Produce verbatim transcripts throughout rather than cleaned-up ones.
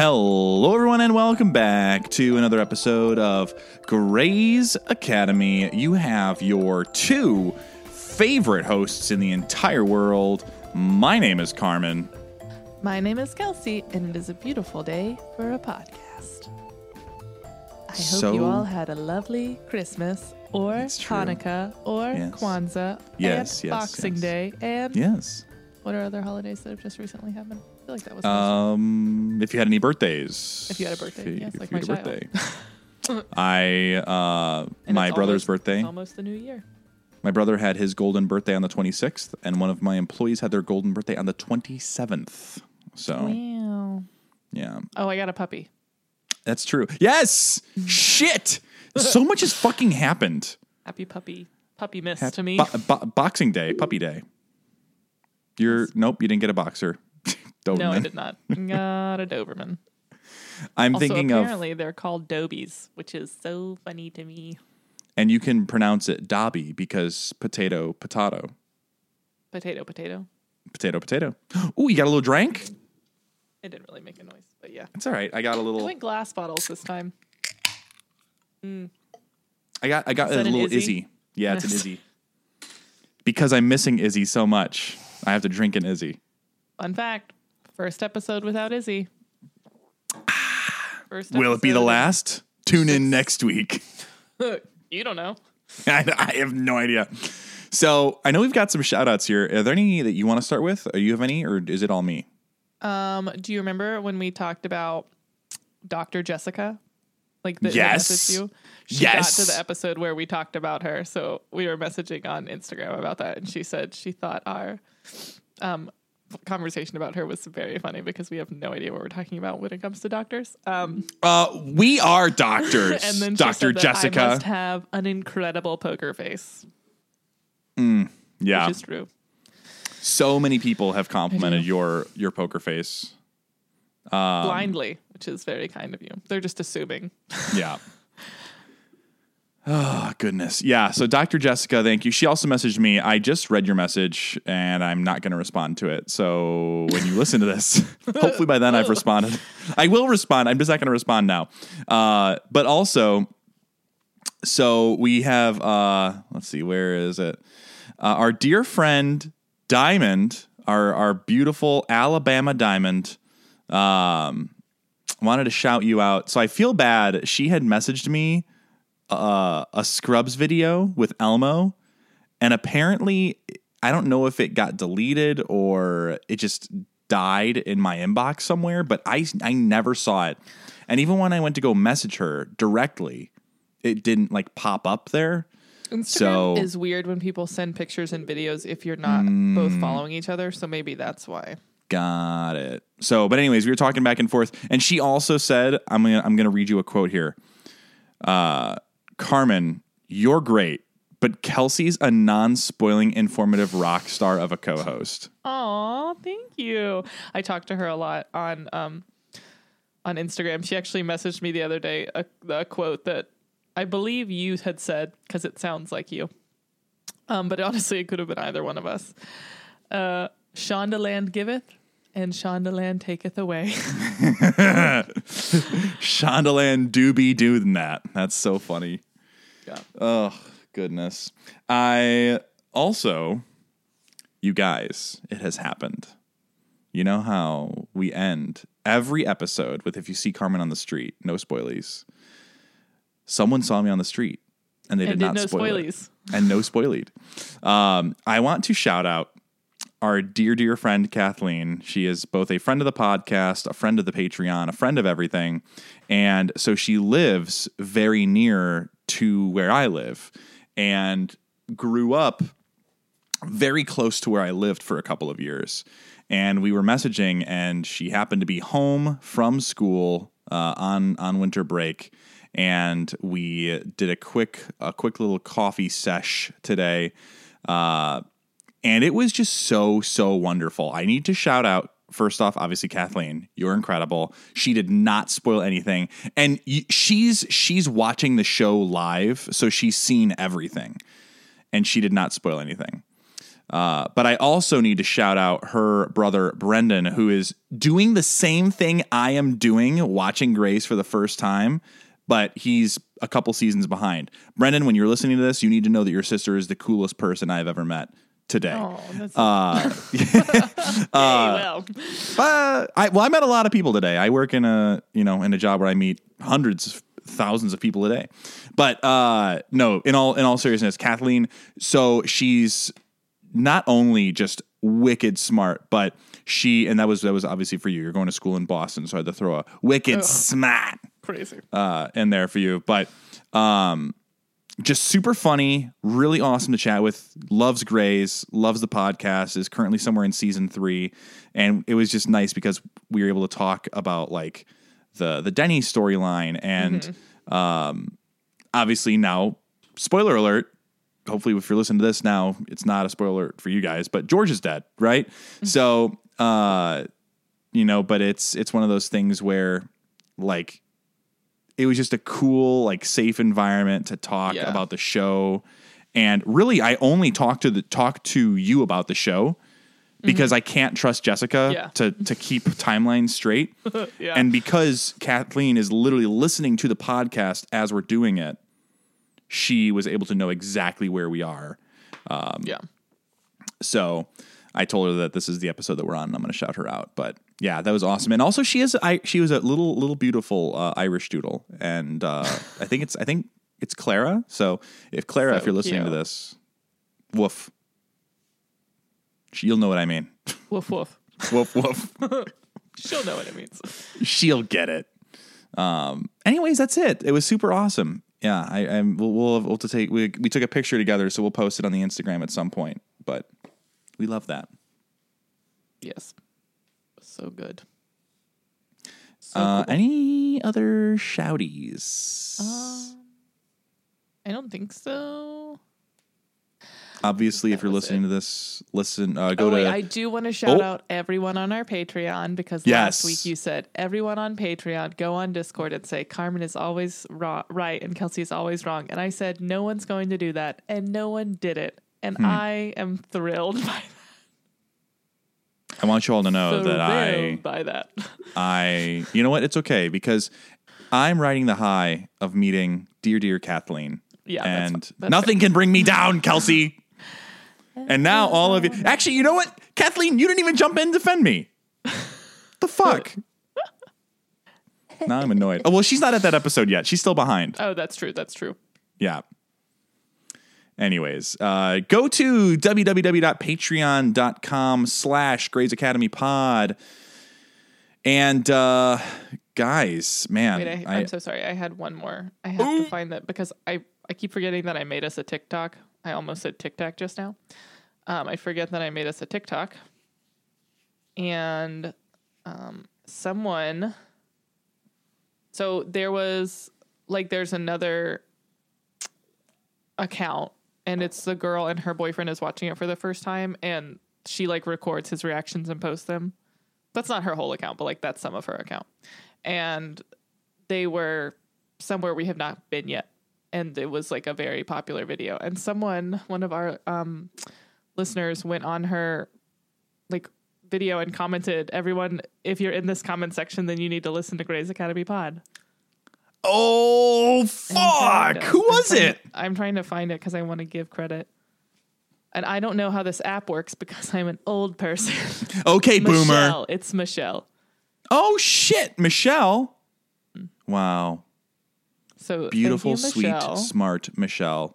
Hello, everyone, and welcome back to another episode of Grey's Academy. You have your two favorite hosts in the entire world. My name is Carmen. My name is Kelsey, and it is a beautiful day for a podcast. I hope So- you all had a lovely Christmas or It's true. Hanukkah or Yes. Kwanzaa Yes, and yes, Boxing yes. Day and Yes. what are other holidays that have just recently happened? I feel like that was Um, if you had any birthdays. If you had a birthday, If, yes, if like you had my a birthday. I, uh, And my it's brother's almost- birthday. It's almost the new year. My brother had his golden birthday on the twenty-sixth, and one of my employees had their golden birthday on the twenty-seventh. So, Wow. yeah. Oh, I got a puppy. That's true. Yes! Shit! So much has fucking happened. Happy puppy. Puppy miss Hap- to me. bo- bo- boxing Day, Puppy Day. You're nope, you didn't get a boxer. Doberman. No, I did not. Got a Doberman. I'm Also, thinking of, apparently they're called Dobies, which is so funny to me. and you can pronounce it Dobby because potato, potato, Potato, potato. potato, potato. Ooh, you got a little drink? It didn't really make a noise, but yeah. It's all right. I got a I little. went glass bottles this time. I got. I got Is a that an little Izzy? Izzy. Yeah, it's an Yes. Izzy. Because I'm missing Izzy so much, I have to drink an Izzy. Fun fact: first episode without Izzy. First Will it be the episode- last? Tune in next week. You don't know. I, I have no idea. So I know we've got some shout outs here. Are there any that you want to start with? Or you have any, or is it all me? Um, do you remember when we talked about Doctor Jessica? Like the Yes. that messaged you? She Yes. got to the episode where we talked about her, so we were messaging on Instagram about that, and she said she thought our um conversation about her was very funny because we have no idea what we're talking about when it comes to doctors. Um, Uh, we are doctors, and then she Doctor said that Jessica. I must have an incredible poker face, yeah, which is true. so many people have complimented I do. your your poker face. Blindly, which is very kind of you. They're just assuming. Yeah. Oh, goodness. Yeah. So, Doctor Jessica, thank you. She also messaged me. I just read your message and I'm not going to respond to it. So, when you listen to this, hopefully by then I've responded. I will respond. I'm just not going to respond now. Uh, but also, so we have, uh, let's see, where is it? Uh, our dear friend Diamond, our, our beautiful Alabama Diamond, um, wanted to shout you out. So, I feel bad. She had messaged me Uh, a Scrubs video with Elmo, and apparently I don't know if it got deleted or it just died in my inbox somewhere, but I I never saw it. And even when I went to go message her directly, it didn't like pop up there. Instagram So- is weird when people send pictures and videos if you're not both following each other, so maybe that's why. Got it. So, but anyways, we were talking back and forth, and she also said, I'm gonna I'm gonna read you a quote here. Uh Carmen, you're great, but Kelsey's a non-spoiling, informative rock star of a co-host. Aw, thank you. I talked to her a lot on um on Instagram. She actually messaged me the other day a, a quote that I believe you had said because it sounds like you. Um, but honestly, it could have been either one of us. Uh, Shondaland giveth, and Shondaland taketh away. Shondaland do be doing that. That's so funny. Yeah. Oh, goodness. I also, you guys, it has happened. You know how we end every episode with if you see Carmen on the street, no spoilies. Someone saw me on the street and they And did did not no spoil spoilies. it. And no spoilied. Um, I want to shout out our dear, dear friend, Kathleen. She is both a friend of the podcast, a friend of the Patreon, a friend of everything. And so she lives very near to where I live and grew up very close to where I lived for a couple of years. And we were messaging, and she happened to be home from school uh, on on winter break. And we did a quick a quick little coffee sesh today. Uh, and it was just so, so wonderful. I need to shout out, first off, obviously, Kathleen, you're incredible. She did not spoil anything. And y- she's she's watching the show live, so she's seen everything. And she did not spoil anything. Uh, but I also need to shout out her brother, Brendan, who is doing the same thing I am doing, watching Grace for the first time, but he's a couple seasons behind. Brendan, when you're listening to this, you need to know that your sister is the coolest person I've ever met today. Oh, that's Uh, okay, well. uh, I, well, I met a lot of people today. I work in a, you know, in a job where I meet hundreds of thousands of people a day. But uh, no, in all in all seriousness, Kathleen, so she's not only just wicked smart, but she, and that was that was obviously for you. You're going to school in Boston, so I had to throw a wicked Ugh. smart Crazy. uh, in there for you. But um, just super funny, really awesome to chat with. Loves Grays, loves the podcast. Is currently somewhere in season three, and it was just nice because we were able to talk about like the the Denny storyline, and mm-hmm. um, obviously now, spoiler alert. Hopefully, if you're listening to this now, it's not a spoiler alert for you guys, but George is dead, right? Mm-hmm. So, uh, you know, but it's it's one of those things where, like, it was just a cool, like, safe environment to talk yeah. about the show, and really, I only talk to the talk to you about the show because mm-hmm. I can't trust Jessica yeah. to to keep timelines straight, yeah. and because Kathleen is literally listening to the podcast as we're doing it. She was able to know exactly where we are. Um, yeah. So I told her that this is the episode that we're on, and I'm going to shout her out. But yeah, that was awesome. And also, she is I she was a little little beautiful uh, Irish doodle, and uh, I think it's I think it's Clara. So if Clara, so if you're listening cute. to this, woof, you'll know what I mean. Woof woof. Woof woof. She'll know what it means. She'll get it. Um. Anyways, that's it. It was super awesome. Yeah, I, I'm. We'll, we'll, we'll to take. We we took a picture together, so we'll post it on the Instagram at some point. But we love that. Yes, so good. So uh, cool. Any other shouties? Um, I don't think so. Obviously, that if you're listening it. to this, listen. Uh, go oh, to. Wait, I do want to shout oh. out everyone on our Patreon because yes. last week you said everyone on Patreon go on Discord and say Carmen is always ra- right and Kelsey is always wrong, and I said no one's going to do that, and no one did it, and hmm. I am thrilled by that. I want you all to know thrilled that I by that. I you know what? It's okay because I'm riding the high of meeting dear dear Kathleen. Yeah, and that's, that's nothing fair. can bring me down, Kelsey. And now all of you... Actually, you know what? Kathleen, you didn't even jump in and defend me. The fuck? Now I'm annoyed. Oh, well, she's not at that episode yet. She's still behind. Oh, that's true. That's true. Yeah. Anyways, uh, go to www.patreon.com slash Grey's Academy Pod. And, uh, guys, man. Wait, I, I, I'm so sorry. I had one more. I have ooh. to find that because I, I keep forgetting that I made us a TikTok. I almost said Tic Tac just now. Um, I forget that I made us a TikTok. And um, someone... So there was... Like, there's another account. And it's the girl and her boyfriend is watching it for the first time. And she, like, records his reactions and posts them. That's not her whole account, but, like, that's some of her account. And they were somewhere we have not been yet. And it was like a very popular video. And someone, one of our um, listeners went on her like video and commented, everyone, if you're in this comment section, then you need to listen to Grey's Academy Pod. Oh, fuck. To, Who was I'm it? To, I'm trying to find it because I want to give credit. And I don't know how this app works because I'm an old person. Okay, Michelle. boomer. It's Michelle. Oh, shit. Michelle. Wow. So beautiful, you, sweet, smart Michelle.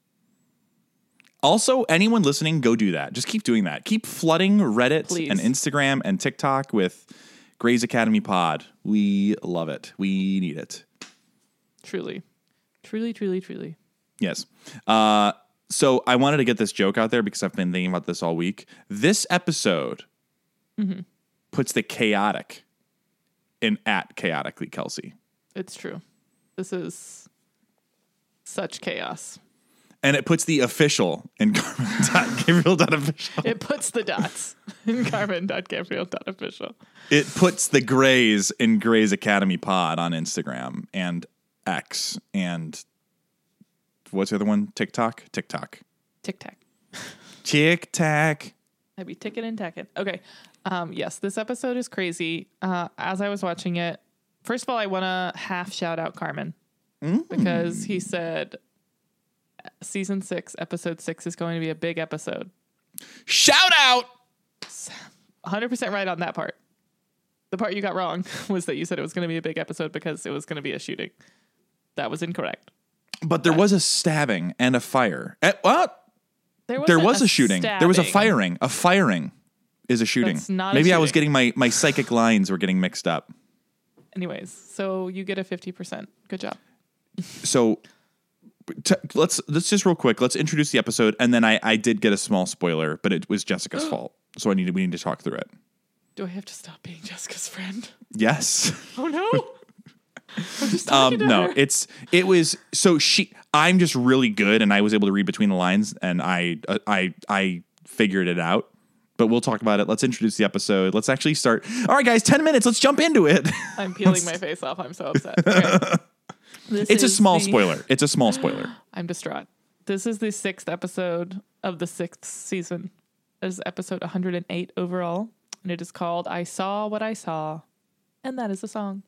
Also, anyone listening, go do that. Just keep doing that. Keep flooding Reddit Please. and Instagram and TikTok with Grey's Academy Pod. We love it. We need it. Truly. Truly, truly, truly. Yes. Uh, so I wanted to get this joke out there because I've been thinking about this all week. This episode mm-hmm. puts the chaotic in at chaotically Kelsey. It's true. This is such chaos. And it puts the official in Carmen.Gabriel.official. It puts the dots in Carmen.Gabriel.official. It puts the Greys in Grey's Academy Pod on Instagram and X and what's the other one? TikTok? TikTok. TikTok. Tic tac. I'd be ticking and tacking. Okay. Um, yes, this episode is crazy. Uh, as I was watching it, first of all, I want to half shout out Carmen Mm. because he said season six, episode six is going to be a big episode. Shout out. one hundred percent right on that part. The part you got wrong was that you said it was going to be a big episode because it was going to be a shooting. That was incorrect. But there was a stabbing and a fire. At what? There, There was a, a shooting. There was a stabbing. firing. A firing is a shooting. That's not a Maybe I was shooting. getting my, my psychic lines were getting mixed up. Anyways, so you get a fifty percent. Good job. So t- let's let's just real quick. Let's introduce the episode, and then I, I did get a small spoiler, but it was Jessica's fault. So I need to, we need to talk through it. Do I have to stop being Jessica's friend? Yes. Oh no. I'm just Um, talking to no, her. it's it was so she. I'm just really good, and I was able to read between the lines, and I uh, I I figured it out. But we'll talk about it. Let's introduce the episode. Let's actually start. All right, guys, ten minutes. Let's jump into it. I'm peeling my face off. I'm so upset. Okay. This It's a is small the- spoiler. It's a small spoiler. I'm distraught. This is the sixth episode of the sixth season. This is episode one hundred eight overall, and it is called "I Saw What I Saw," and that is a song.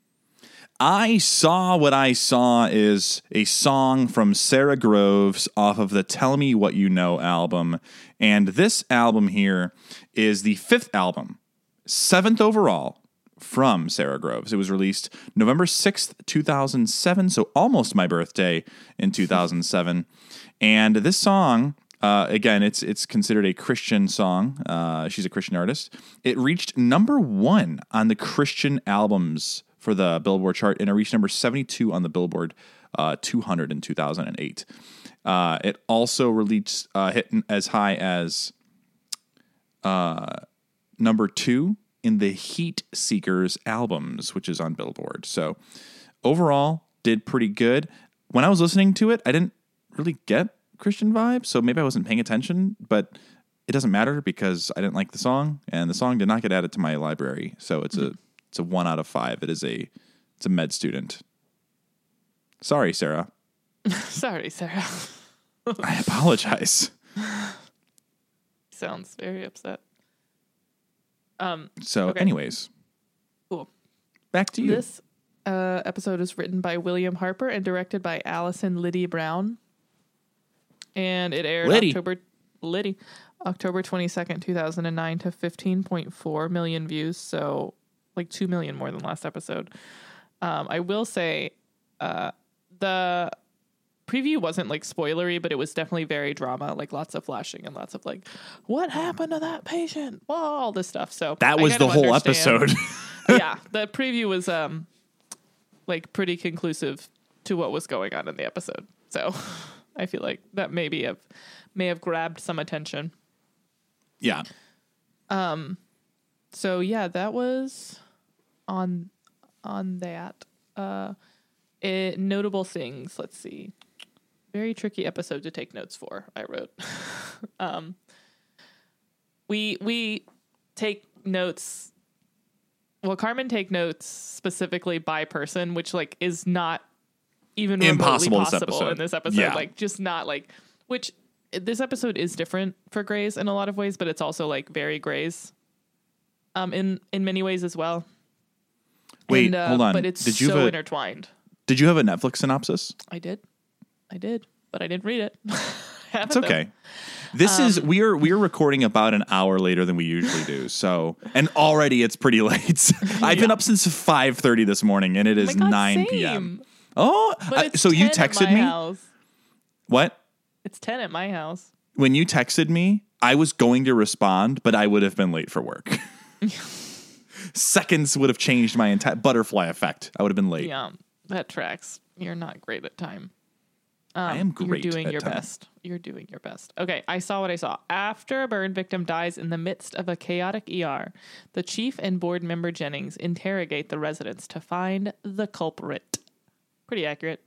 I Saw What I Saw is a song from Sarah Groves off of the Tell Me What You Know album. And this album here is the fifth album, seventh overall from Sarah Groves. It was released November sixth, two thousand seven, so almost my birthday in two thousand seven. And this song, uh, again, it's it's considered a Christian song. Uh, she's a Christian artist. It reached number one on the Christian albums for the Billboard chart, and it reached number seventy-two on the Billboard uh, two hundred in two thousand eight. Uh, it also released uh, hit as high as uh, number two in the Heat Seekers albums, which is on Billboard. So overall, did pretty good. When I was listening to it, I didn't really get Christian vibes, so maybe I wasn't paying attention, but it doesn't matter because I didn't like the song, and the song did not get added to my library. So it's a it's a one out of five. It is a it's a med student. Sorry, Sarah. Sorry, Sarah. I apologize. Sounds very upset. Um, So, Okay. anyways, cool. back to you. This uh, episode is written by William Harper and directed by Allison Liddy Brown. And it aired Liddy. October Liddy, October twenty-second, two thousand nine to fifteen point four million views. So like two million more than last episode. Um, I will say uh, the preview wasn't like spoilery, but it was definitely very drama, like lots of flashing and lots of like, what happened to that patient? Well, all this stuff. So That I was kind the of whole understand. episode. Yeah, the preview was um like pretty conclusive to what was going on in the episode. So I feel like that maybe have may have grabbed some attention. Yeah. So yeah, that was on on that. Uh it, notable things, let's see. Very tricky episode to take notes for, I wrote. um we we take notes well, Carmen take notes specifically by person, which like is not even remotely Impossible this possible episode. in this episode. Yeah. Like just not like which this episode is different for Grays in a lot of ways, but it's also like very Grays um in in many ways as well. Wait, And, uh, hold on. But it's Did you so have a, intertwined. Did you have a Netflix synopsis? I did. I did, but I didn't read it. Have It's it, though. okay. This is we are we are recording about an hour later than we usually do. So, and already it's pretty late. I've been up since five thirty this morning, and it Oh is my God, nine same. p.m. Oh, But I- it's so you ten at texted my me? house. What? It's ten at my house. When you texted me, I was going to respond, but I would have been late for work. Seconds would have changed my entire butterfly effect. I would have been late. Yeah, that tracks. You're not great at time. Um, I am great You're doing at your time. best. You're doing your best. Okay, I saw what I saw. After a burn victim dies in the midst of a chaotic E R, the chief and board member Jennings interrogate the residents to find the culprit. Pretty accurate.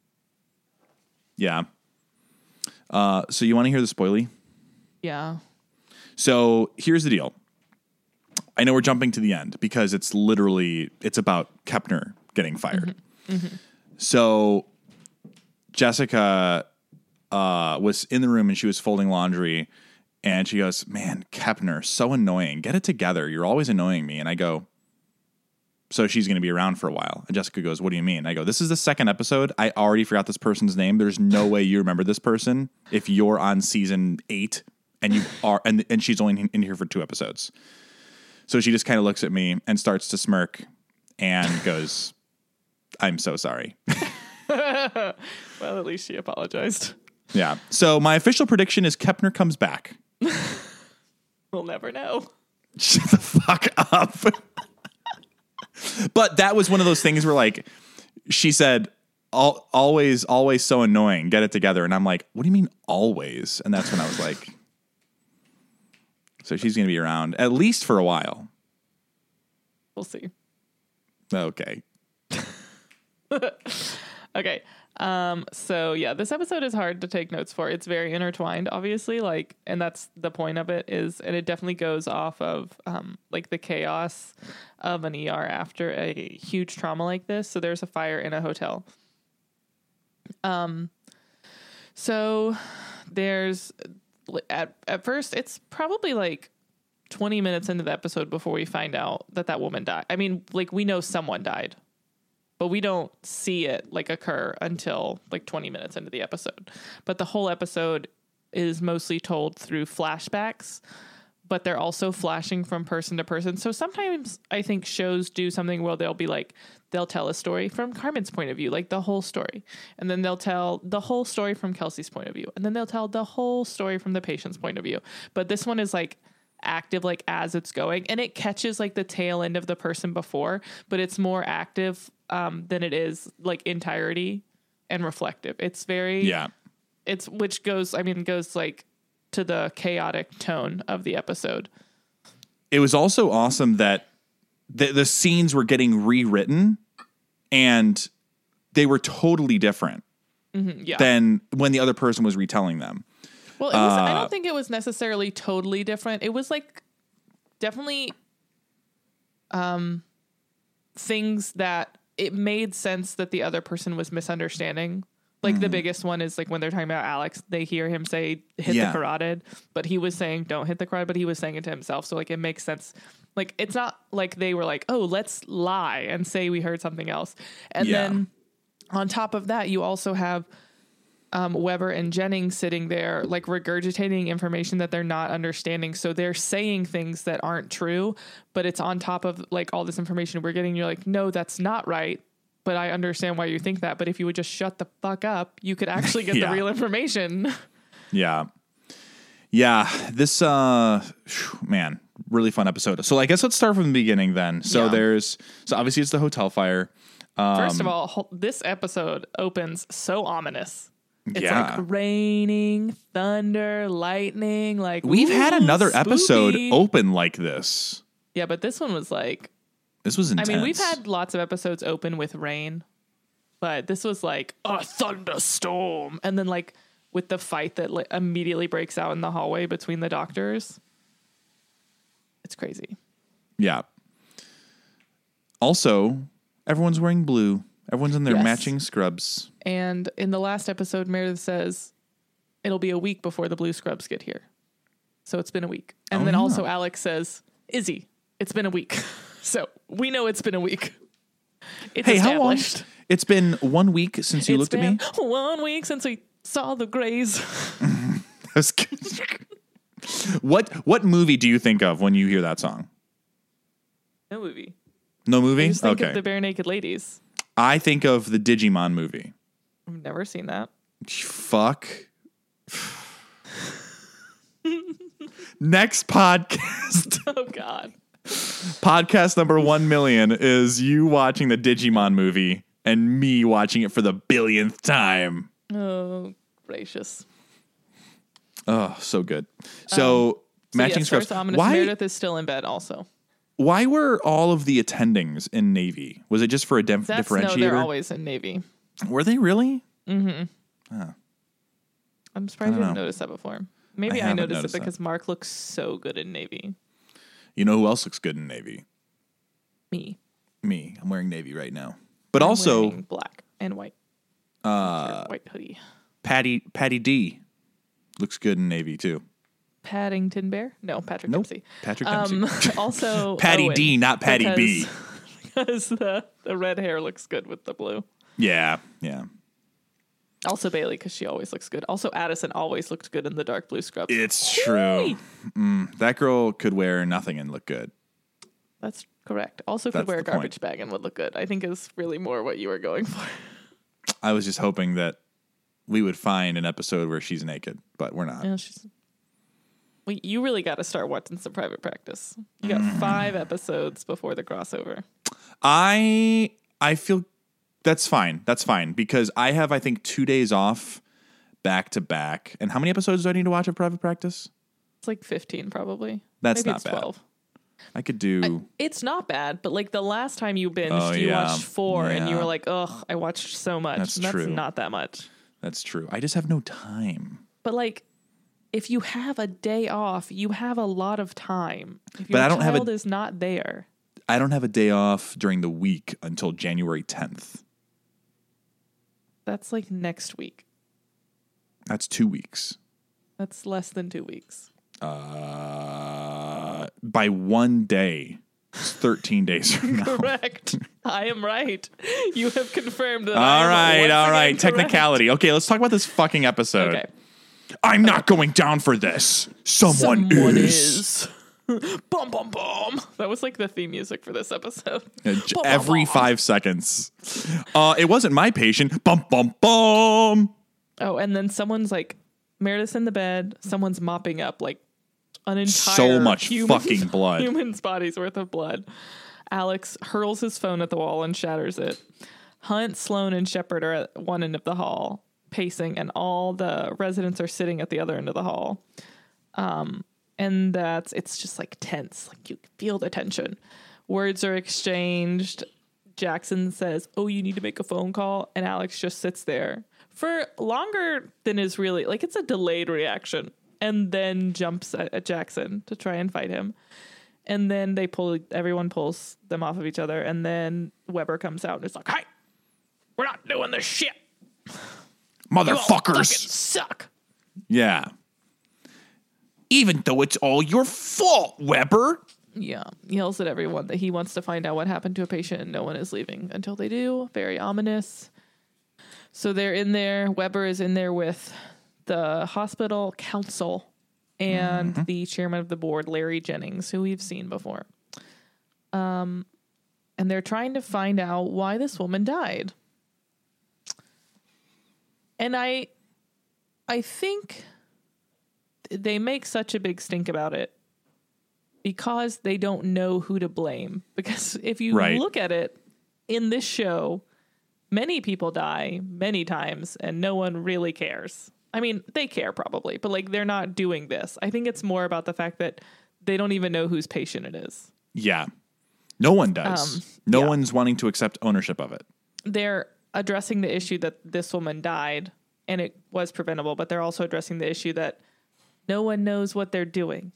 Yeah. Uh, so you want to hear the spoilie? Yeah. So here's the deal. I know we're jumping to the end because it's literally it's about Kepner getting fired. Mm-hmm. Mm-hmm. So Jessica uh, was in the room and she was folding laundry, And she goes, man, Kepner, so annoying. Get it together. You're always annoying me. And I go, so she's going to be around for a while. And Jessica goes, what do you mean? I go, this is the second episode. I already forgot this person's name. There's no way you remember this person if you're on season eight and you are, and, and she's only in, in here for two episodes. So she just kind of looks at me and starts to smirk and goes, I'm so sorry. Well, at least she apologized. Yeah. So my official prediction is Kepner comes back. We'll never know. Shut the fuck up. But that was one of those things where, like, she said, Al- always, always so annoying. Get it together. And I'm like, what do you mean always? And that's when I was like, so she's going to be around at least for a while. We'll see. Okay. Okay. Um, so yeah, this episode is hard to take notes for. It's very intertwined, obviously, like, and that's the point of it is, and it definitely goes off of, um, like the chaos of an E R after a huge trauma like this. So there's a fire in a hotel. Um, so there's at, at first it's probably like twenty minutes into the episode before we find out that that woman died. I mean, like, we know someone died, but we don't see it like occur until like twenty minutes into the episode. But the whole episode is mostly told through flashbacks, but they're also flashing from person to person. So sometimes I think shows do something where they'll be like, they'll tell a story from Carmen's point of view, like the whole story. And then they'll tell the whole story from Kelsey's point of view. And then they'll tell the whole story from the patient's point of view. But this one is like active, like as it's going, and it catches like the tail end of the person before, but it's more active um than it is like entirety and reflective. It's very Yeah. It's which goes I mean goes like to the chaotic tone of the episode. It was also awesome that the the scenes were getting rewritten and they were totally different Mm-hmm, yeah. than when the other person was retelling them. Well, it was, I Uh, don't think it was necessarily totally different. It was like definitely um things that it made sense that the other person was misunderstanding. Like the biggest one is like when they're talking about Alex, they hear him say hit Yeah. the carotid, but he was saying don't hit the carotid, but he was saying it to himself. So like it makes sense. Like it's not like they were like, oh, let's lie and say we heard something else. And Yeah. then on top of that, you also have um, Weber and Jennings sitting there like regurgitating information that they're not understanding. So they're saying things that aren't true, but it's on top of like all this information we're getting. You're like, no, that's not right. But I understand why you think that. But if you would just shut the fuck up, you could actually get Yeah. the real information. Yeah. Yeah. This, uh, phew, man, really fun episode. So I guess let's start from the beginning then. So Yeah. there's, so obviously it's the hotel fire. Um, First of all, ho- this episode opens so ominous. It's Yeah. like raining, thunder, lightning. Like We've had ooh, another episode spooky. open like this. Yeah, but this one was like, This was intense. I mean, we've had lots of episodes open with rain, but this was like a thunderstorm. And then like with the fight that like, immediately breaks out in the hallway between the doctors. It's crazy. Yeah. Also, everyone's wearing blue. Everyone's in their Yes. matching scrubs. And in the last episode, Meredith says it'll be a week before the blue scrubs get here. So it's been a week. And Oh, then yeah. also Alex says, Izzy, it's been a week. So we know it's been a week. It's Hey, how long? established. It's been one week since you It's looked at been me. one week since we saw the Greys. That's good. What what movie do you think of when you hear that song? No movie. No I movie? just think Okay. of the Bare Naked Ladies. I think of the Digimon movie. I've never seen that. Fuck. Next podcast. Oh, God. Podcast number one million is you watching the Digimon movie and me watching it for the billionth time. Oh, gracious. Oh, so good. So, So matching yes, scrubs. first ominous. Why, Meredith is still in bed also. why were all of the attendings in Navy? Was it just for a dif- That's differentiator? no, they're always in Navy. Were they really? I'm surprised you don't didn't know. notice that before. Maybe I I, haven't noticed, noticed it that. because Mark looks so good in Navy. You know who else looks good in Navy? Me. Me. I'm wearing Navy right now. But I'm also, wearing black and white. Uh, white hoodie. Patty Patty D looks good in Navy too. Paddington Bear? No, Patrick Nope. Dempsey. Patrick Um, Dempsey. also, Patty Owen, D, not Patty because, B. Because the, the red hair looks good with the blue. Yeah, yeah. Also Bailey, because she always looks good. Also Addison always looked good in the dark blue scrubs. It's true. Mm, that girl could wear nothing and look good. That's correct. Also could That's wear a the garbage bag and would look good. I think is really more what you were going for. I was just hoping that we would find an episode where she's naked, but we're not. Yeah, she's... Well, you really got to start watching some Private Practice. You got mm. five episodes before the crossover. I I feel that's fine. That's fine because I have I think two days off back to back. And how many episodes do I need to watch of Private Practice? It's like fifteen probably. That's Maybe not it's bad. twelve. I could do. I, it's not bad, but like the last time you binged, Oh, you yeah. watched four, Yeah. and you were like, "Ugh, I watched so much." That's and that's true. not that much. That's true. I just have no time. But like, if you have a day off, you have a lot of time. If But your I don't have a- child is not there, I don't have a day off during the week until January tenth. that's like next week. That's two weeks. That's less than two weeks. Uh, by one day, it's thirteen days from now. Correct. I am right. You have confirmed that. I All am right, once all again right. correct. Technicality. Okay, let's talk about this fucking episode. Okay. I'm not going down for this. Someone, Someone is. is. Bum bum bum. That was like the theme music for this episode. Uh, j- Bum, bum, Every bum. five seconds. Uh, it wasn't my patient. Bum, bum, bum. Oh, and then someone's like Meredith's in the bed. Someone's mopping up like an entire So much human, fucking blood. Human's body's worth of blood. Alex hurls his phone at the wall and shatters it. Hunt, Sloan, and Shepard are at one end of the hall, pacing, and all the residents are sitting at the other end of the hall. Um, and that's it's just like tense. Like you can feel the tension. Words are exchanged. Jackson says, "Oh, you need to make a phone call," and Alex just sits there for longer than is really like it's a delayed reaction, and then jumps at, at Jackson to try and fight him. And then they pull, everyone pulls them off of each other. And then Weber comes out and is like, "Hey, we're not doing this shit. You all fucking Motherfuckers. suck." Yeah. Even though it's all your fault, Weber. Yeah. Yells at everyone that he wants to find out what happened to a patient and no one is leaving until they do. Very ominous. So they're in there. Weber is in there with the hospital council and mm-hmm. the chairman of the board, Larry Jennings, who we've seen before. Um, and they're trying to find out why this woman died. And I, I think they make such a big stink about it because they don't know who to blame. Because if you Right. look at it in this show, many people die many times and no one really cares. I mean, they care probably, but like they're not doing this. I think it's more about the fact that they don't even know whose patient it is. Yeah. No one does. Um, no yeah. one's wanting to accept ownership of it. They're addressing the issue that this woman died and it was preventable, but they're also addressing the issue that no one knows what they're doing.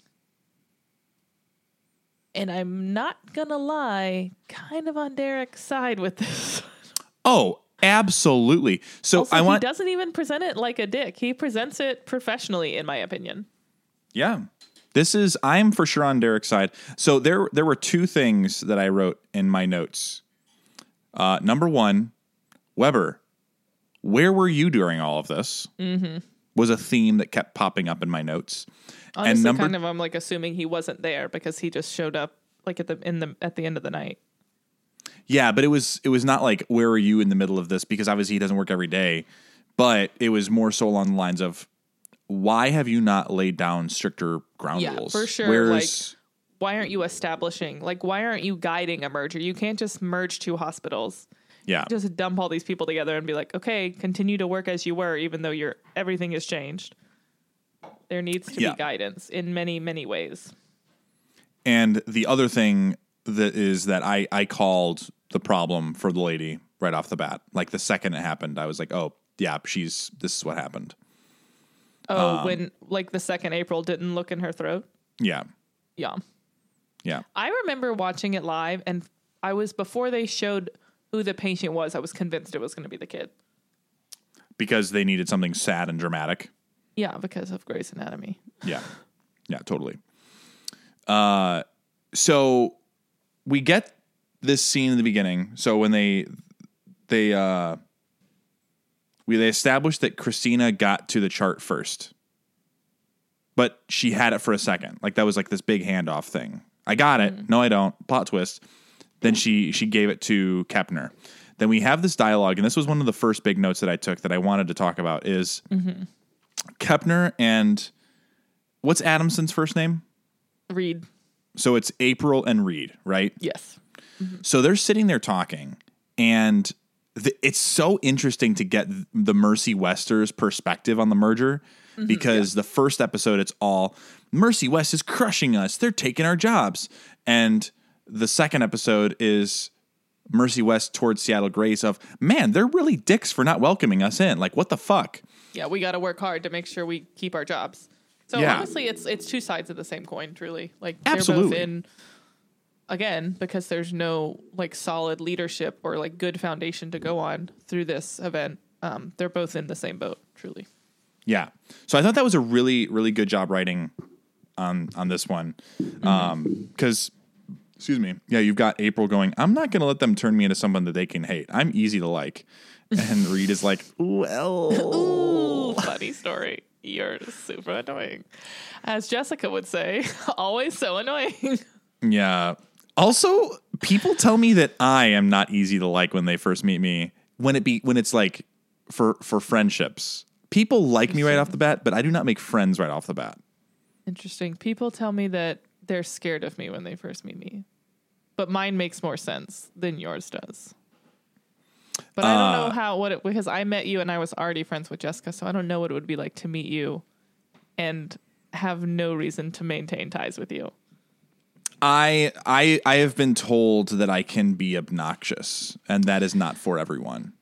And I'm not gonna lie, kind of on Derek's side with this. Oh, absolutely. So Also, I want he doesn't even present it like a dick. He presents it professionally, in my opinion. Yeah. This is I'm for sure on Derek's side. So there there were two things that I wrote in my notes. Uh, number one, Weber, where were you during all of this? Mm-hmm. Was a theme that kept popping up in my notes. Honestly, and number kind of, I'm like assuming he wasn't there because he just showed up like at the in the at the end of the night. Yeah, but it was it was not like where are you in the middle of this because obviously he doesn't work every day, but it was more so along the lines of why have you not laid down stricter ground Yeah, rules? for sure. Where's, Why aren't you establishing like why aren't you guiding a merger? You can't just merge two hospitals. yeah, Just dump all these people together and be like, okay, continue to work as you were, even though your everything has changed. There needs to Yeah. be guidance in many, many ways. and the other thing that is that I I called the problem for the lady right off the bat. Like the second it happened, I was like, oh yeah, she's this is what happened. Oh, Um, when like the second April didn't look in her throat. Yeah, Yeah. yeah, I remember watching it live, and I was before they showed who the patient was, I was convinced it was going to be the kid. because they needed something sad and dramatic. Yeah, because of Grey's Anatomy. Yeah, Yeah, totally. Uh, so we get this scene in the beginning. So when they they uh, we they established that Christina got to the chart first, but she had it for a second. Like that was like this big handoff thing. I got it. Mm. No, I don't. Plot twist. Then she she gave it to Kepner. Then we have this dialogue, and this was one of the first big notes that I took that I wanted to talk about is mm-hmm. Kepner and what's Adamson's first name? Reed. So it's April and Reed, right? Yes. Mm-hmm. So they're sitting there talking, and the, it's so interesting to get the Mercy Wester's perspective on the merger mm-hmm. because yeah. the first episode, it's all Mercy West is crushing us. They're taking our jobs. And the second episode is Mercy West towards Seattle Grace of, man, they're really dicks for not welcoming us in. Like, what the fuck? Yeah, we got to work hard to make sure we keep our jobs. So yeah. honestly, it's it's two sides of the same coin, truly. Like Absolutely. They're both in, again, because there's no like solid leadership or like good foundation to go on through this event. Um, they're both in the same boat, truly. Yeah. So I thought that was a really, really good job writing on on this one. Mm-hmm. Um, because, excuse me, yeah, you've got April going, I'm not going to let them turn me into someone that they can hate. I'm easy to like. And Reed is like, well. Ooh, funny story. You're super annoying. As Jessica would say, always so annoying. Yeah. Also, people tell me that I am not easy to like when they first meet me. When it be when it's like for for friendships. People like me right off the bat, but I do not make friends right off the bat. Interesting. People tell me that they're scared of me when they first meet me. But mine makes more sense than yours does. But I don't know uh, how, what it, because I met you and I was already friends with Jessica, so I don't know what it would be like to meet you and have no reason to maintain ties with you. I I I have been told that I can be obnoxious, and that is not for everyone.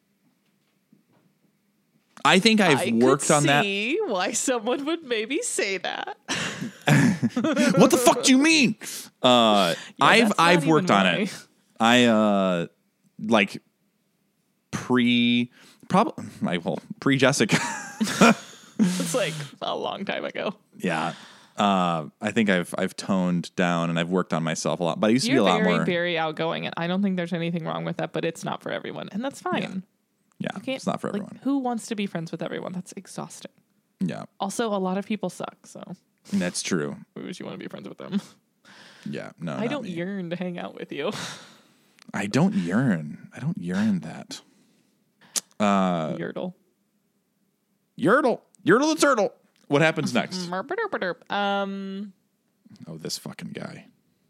I think I've I worked could on that. See why someone would maybe say that. What the fuck do you mean? Uh, yeah, I've I've worked on it. I uh like. Pre, probably, well, pre Jessica. It's like a long time ago. Yeah, uh, I think I've I've toned down and I've worked on myself a lot. But I used You're to be a lot very, more very outgoing, and I don't think there's anything wrong with that. But it's not for everyone, and that's fine. Yeah, yeah it's not for everyone. Like, who wants to be friends with everyone? That's exhausting. Yeah. Also, a lot of people suck. So that's true. Why would you want to be friends with them? Yeah, no, I don't me. yearn to hang out with you. I don't yearn. I don't yearn that. Uh, Yertle. Yertle. Yertle the turtle. What happens next? Um. Oh, this fucking guy.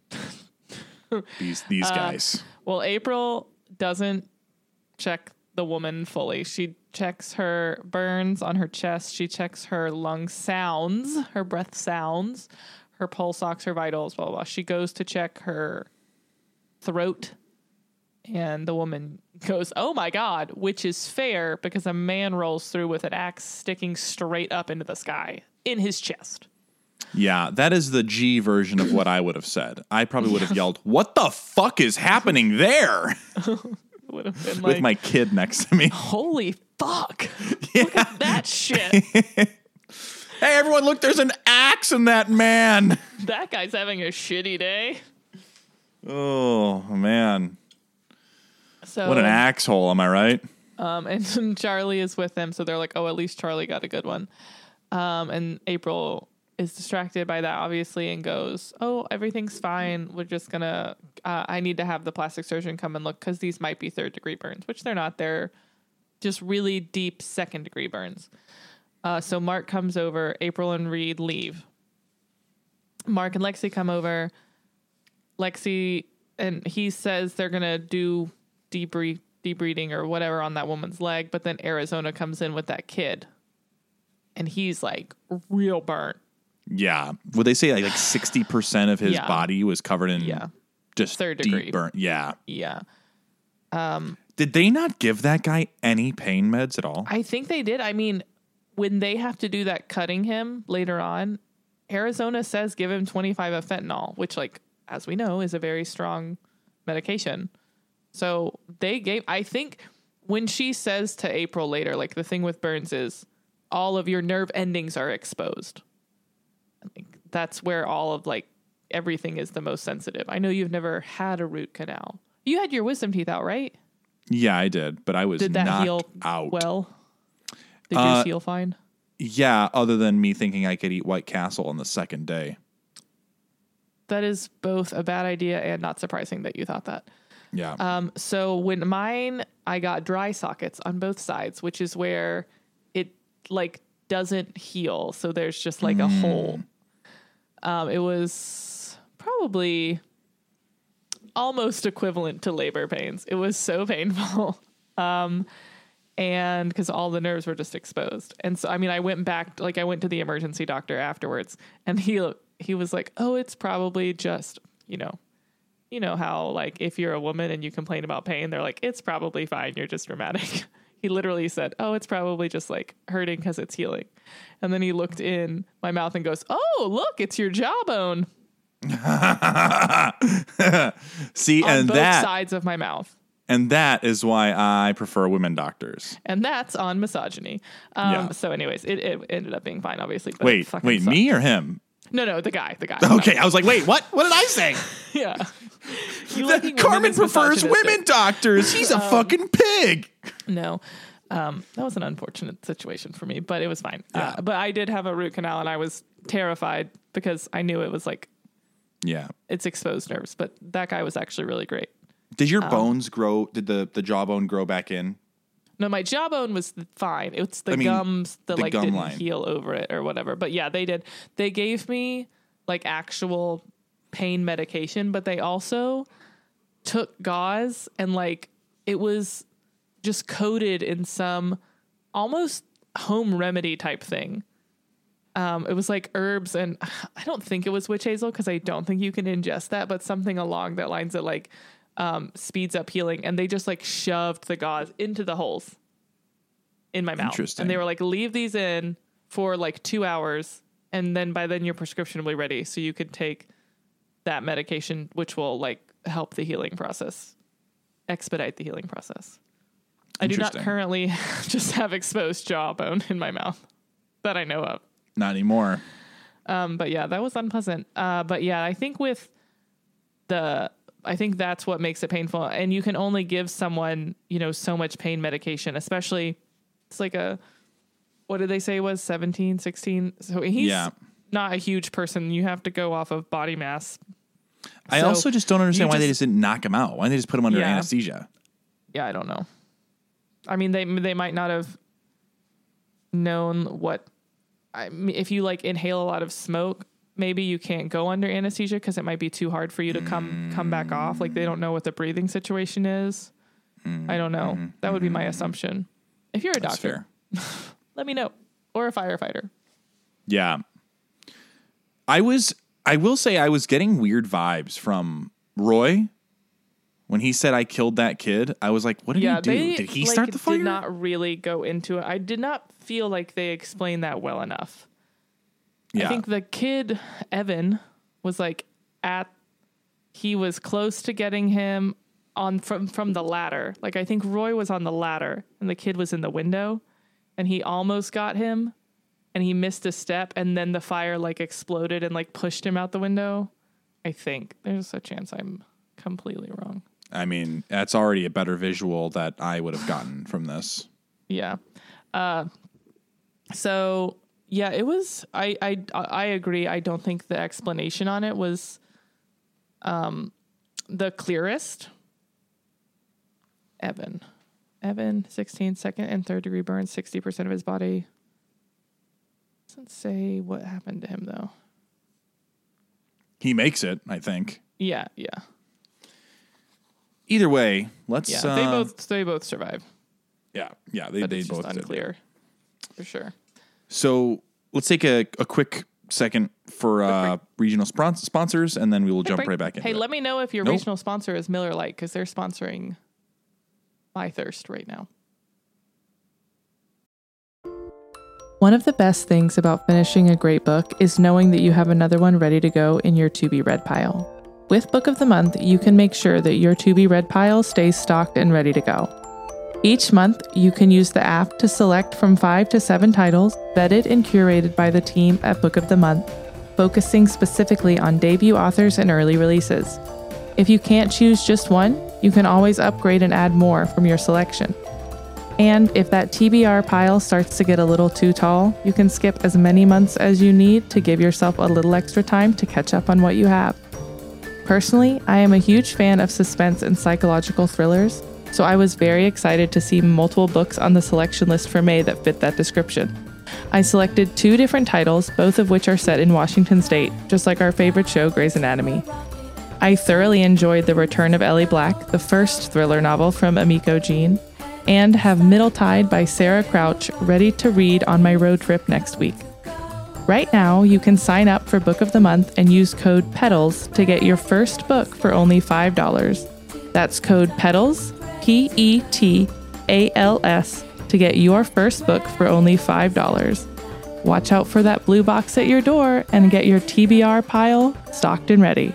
these these uh, guys. Well, April doesn't check the woman fully. She checks her burns on her chest. She checks her lung sounds, her breath sounds, her pulse ox, her vitals, blah, blah, blah. She goes to check her throat. And the woman goes, oh, my God, which is fair because a man rolls through with an axe sticking straight up into the sky in his chest. Yeah, that is the G version of what I would have said. I probably would have yelled, what the fuck is happening there? Would have been with like, my kid next to me. Holy fuck. Yeah. Look at that shit. Hey, everyone, look, there's an axe in that man. That guy's having a shitty day. Oh, man. So, what an axe hole, am I right? Um, and Charlie is with them, so they're like, oh, at least Charlie got a good one. Um, and April is distracted by that, obviously, and goes, oh, everything's fine. We're just going to, uh, I need to have the plastic surgeon come and look because these might be third degree burns, which they're not. They're just really deep second degree burns. Uh, so Mark comes over, April and Reed leave. Mark and Lexi come over. Lexi, and he says they're going to do debrief, debreeding or whatever on that woman's leg, but then Arizona comes in with that kid. And he's like real burnt. Yeah. Would they say like, like sixty percent of his yeah. body was covered in yeah. just third deep degree burn? Yeah. Yeah. Um, did they not give that guy any pain meds at all? I think they did. I mean, when they have to do that cutting him later on, Arizona says give him twenty-five of fentanyl, which, like, as we know, is a very strong medication. So they gave, I think when she says to April later, like the thing with burns is all of your nerve endings are exposed. Like, that's where all of like everything is the most sensitive. I know you've never had a root canal. You had your wisdom teeth out, right? Yeah, I did, but I was Did that knocked heal out. well? Did Uh, yours heal fine? Yeah, other than me thinking I could eat White Castle on the second day. That is both a bad idea and not surprising that you thought that. Yeah. Um, so when mine, I got dry sockets on both sides, which is where it like doesn't heal. So there's just like a Mm. hole. Um, it was probably almost equivalent to labor pains. It was so painful. Um, and because all the nerves were just exposed. And so, I mean, I went back, like I went to the emergency doctor afterwards, and he, he was like, oh, it's probably just, you know, you know how like if you're a woman and you complain about pain, they're like, it's probably fine. You're just dramatic. He literally said, oh, it's probably just like hurting because it's healing. And then he looked in my mouth and goes, oh, look, it's your jawbone. See, On and both that sides of my mouth. and that is why I prefer women doctors. And that's on misogyny. Um, Yeah. So anyways, it, it ended up being fine, obviously. But it Wait, fucking wait, sucked. me or him? No, no, the guy, the guy. Okay, I was like, wait, what? What did I say? Yeah. You liking women Carmen is prefers misogynistic. women doctors. He's a fucking pig. No. Um, that was an unfortunate situation for me, but it was fine. Yeah. Uh, but I did have a root canal, and I was terrified because I knew it was like, Yeah. it's exposed nerves. But that guy was actually really great. Did Um, your bones grow? Did the, the jawbone grow back in? No, my jawbone was fine. It's the I mean, gums that the like gum didn't line. heal over it or whatever. But yeah, they did. They gave me like actual pain medication, but they also took gauze and like it was just coated in some almost home remedy type thing. Um, it was like herbs, and I don't think it was witch hazel because I don't think you can ingest that, but something along that lines that like um, speeds up healing. And they just like shoved the gauze into the holes in my mouth. Interesting. And they were like, leave these in for like two hours. And then by then your prescription will be ready. So you could take that medication, which will like help the healing process, expedite the healing process. I do not Interesting. currently just have exposed jawbone in my mouth that I know of. Not anymore. Um, but yeah, that was unpleasant. Uh, but yeah, I think with the, I think that's what makes it painful. And you can only give someone, you know, so much pain medication, especially it's like a, what did they say was seventeen, sixteen? So he's Yeah. not a huge person. You have to go off of body mass. I So also just don't understand you why they just- just didn't knock him out. Why didn't they just put him under Yeah. anesthesia? Yeah, I don't know. I mean, they they might not have known what. I mean, if you like inhale a lot of smoke, maybe you can't go under anesthesia because it might be too hard for you to come come back off. Like they don't know what the breathing situation is. I don't know. That would be my assumption. If you're a That's doctor, fair. let me know, or a firefighter. Yeah. I was, I will say I was getting weird vibes from Roy when he said I killed that kid. I was like, what did Yeah, he do? they Did he like, start the fire? Did not really go into it. I did not feel like they explained that well enough. yeah. I think the kid, Evan, was like at, he was close to getting him on from, from the ladder. Like I think Roy was on the ladder and the kid was in the window and he almost got him and he missed a step and then the fire like exploded and like pushed him out the window. I think there's a chance I'm completely wrong. I mean, that's already a better visual that I would have gotten from this. Yeah. Uh, so yeah, it was, I, I, I agree. I don't think the explanation on it was, um, the clearest. Evan, Evan, sixteen, second and third degree burns, sixty percent of his body. Doesn't say what happened to him though. He makes it, I think. Yeah. Yeah. Either way, let's. Yeah. uh, they both, they both survive, Yeah, yeah, they, but they it's just both did. unclear for sure. So let's take a, a quick second for uh, regional spon- sponsors, and then we will jump Break. right back into Hey, it. let me know if your Nope. regional sponsor is Miller Lite because they're sponsoring my thirst right now. One of the best things about finishing a great book is knowing that you have another one ready to go in your to be read pile. With Book of the Month, you can make sure that your to be read pile stays stocked and ready to go. Each month, you can use the app to select from five to seven titles vetted and curated by the team at Book of the Month. focusing specifically on debut authors and early releases. If you can't choose just one, you can always upgrade and add more from your selection. And if that T B R pile starts to get a little too tall, you can skip as many months as you need to give yourself a little extra time to catch up on what you have. Personally, I am a huge fan of suspense and psychological thrillers, so I was very excited to see multiple books on the selection list for May that fit that description. I selected two different titles, both of which are set in Washington State, just like our favorite show, Grey's Anatomy. I thoroughly enjoyed The Return of Ellie Black, the first thriller novel from Emiko Jean, and have Middletide by Sarah Crouch ready to read on my road trip next week. Right now, you can sign up for Book of the Month and use code PETALS to get your first book for only five dollars. That's code PETALS, P E T A L S, to get your first book for only five dollars. Watch out for that blue box at your door and get your T B R pile stocked and ready.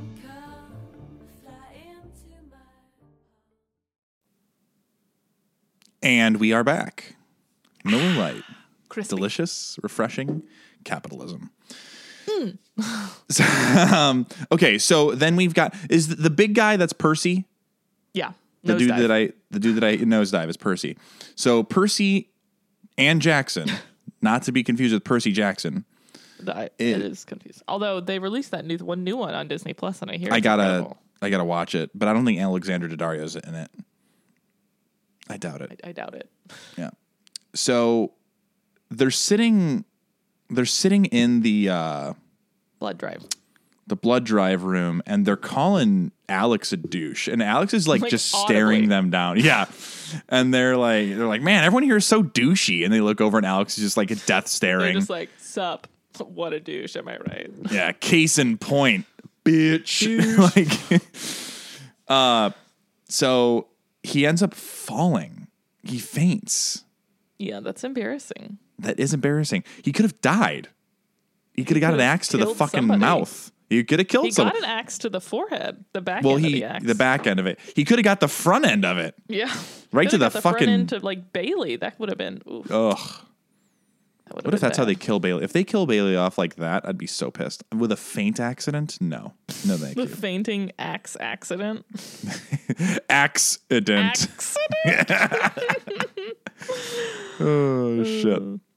And we are back. Miller Lite. Crispy. Delicious, refreshing capitalism. Mm. so, um, okay, so then we've got, is the big guy that's Percy? Yeah. The dude dive. that I, the dude that I nosedive is Percy. So Percy and Jackson, not to be confused with Percy Jackson. The, it, it is confusing. Although they released that new one new one on Disney Plus, and I hear I it's gotta, incredible. I gotta watch it, but I don't think Alexander Daddario's in it. I doubt it. I, I doubt it. Yeah. So they're sitting, they're sitting in the uh, Blood drive. the blood drive room, and they're calling Alex a douche, and Alex is like, Like, just audibly. staring them down. Yeah. And they're like, they're like, man, everyone here is so douchey. And they look over, and Alex is just like a death They're staring. just like, sup, what a douche, am I right? Yeah. Case in point, bitch. like, uh, so he ends up falling. He faints. Yeah, that's embarrassing. That is embarrassing. He could have died. He could have got an could've axe to the killed fucking somebody. mouth. He could have killed He someone. got an axe to the forehead, the back Well, end he of the axe. the back end of it. He could have got the front end of it. Yeah. Right to Could've the got front fucking- end to like Bailey. That would have been. Oof, Ugh. that would've What if been that's how bad. they kill Bailey? If they kill Bailey off like that, I'd be so pissed. With a faint accident? No. No, thank The you. fainting axe accident. Accident. Accident. Oh, shit.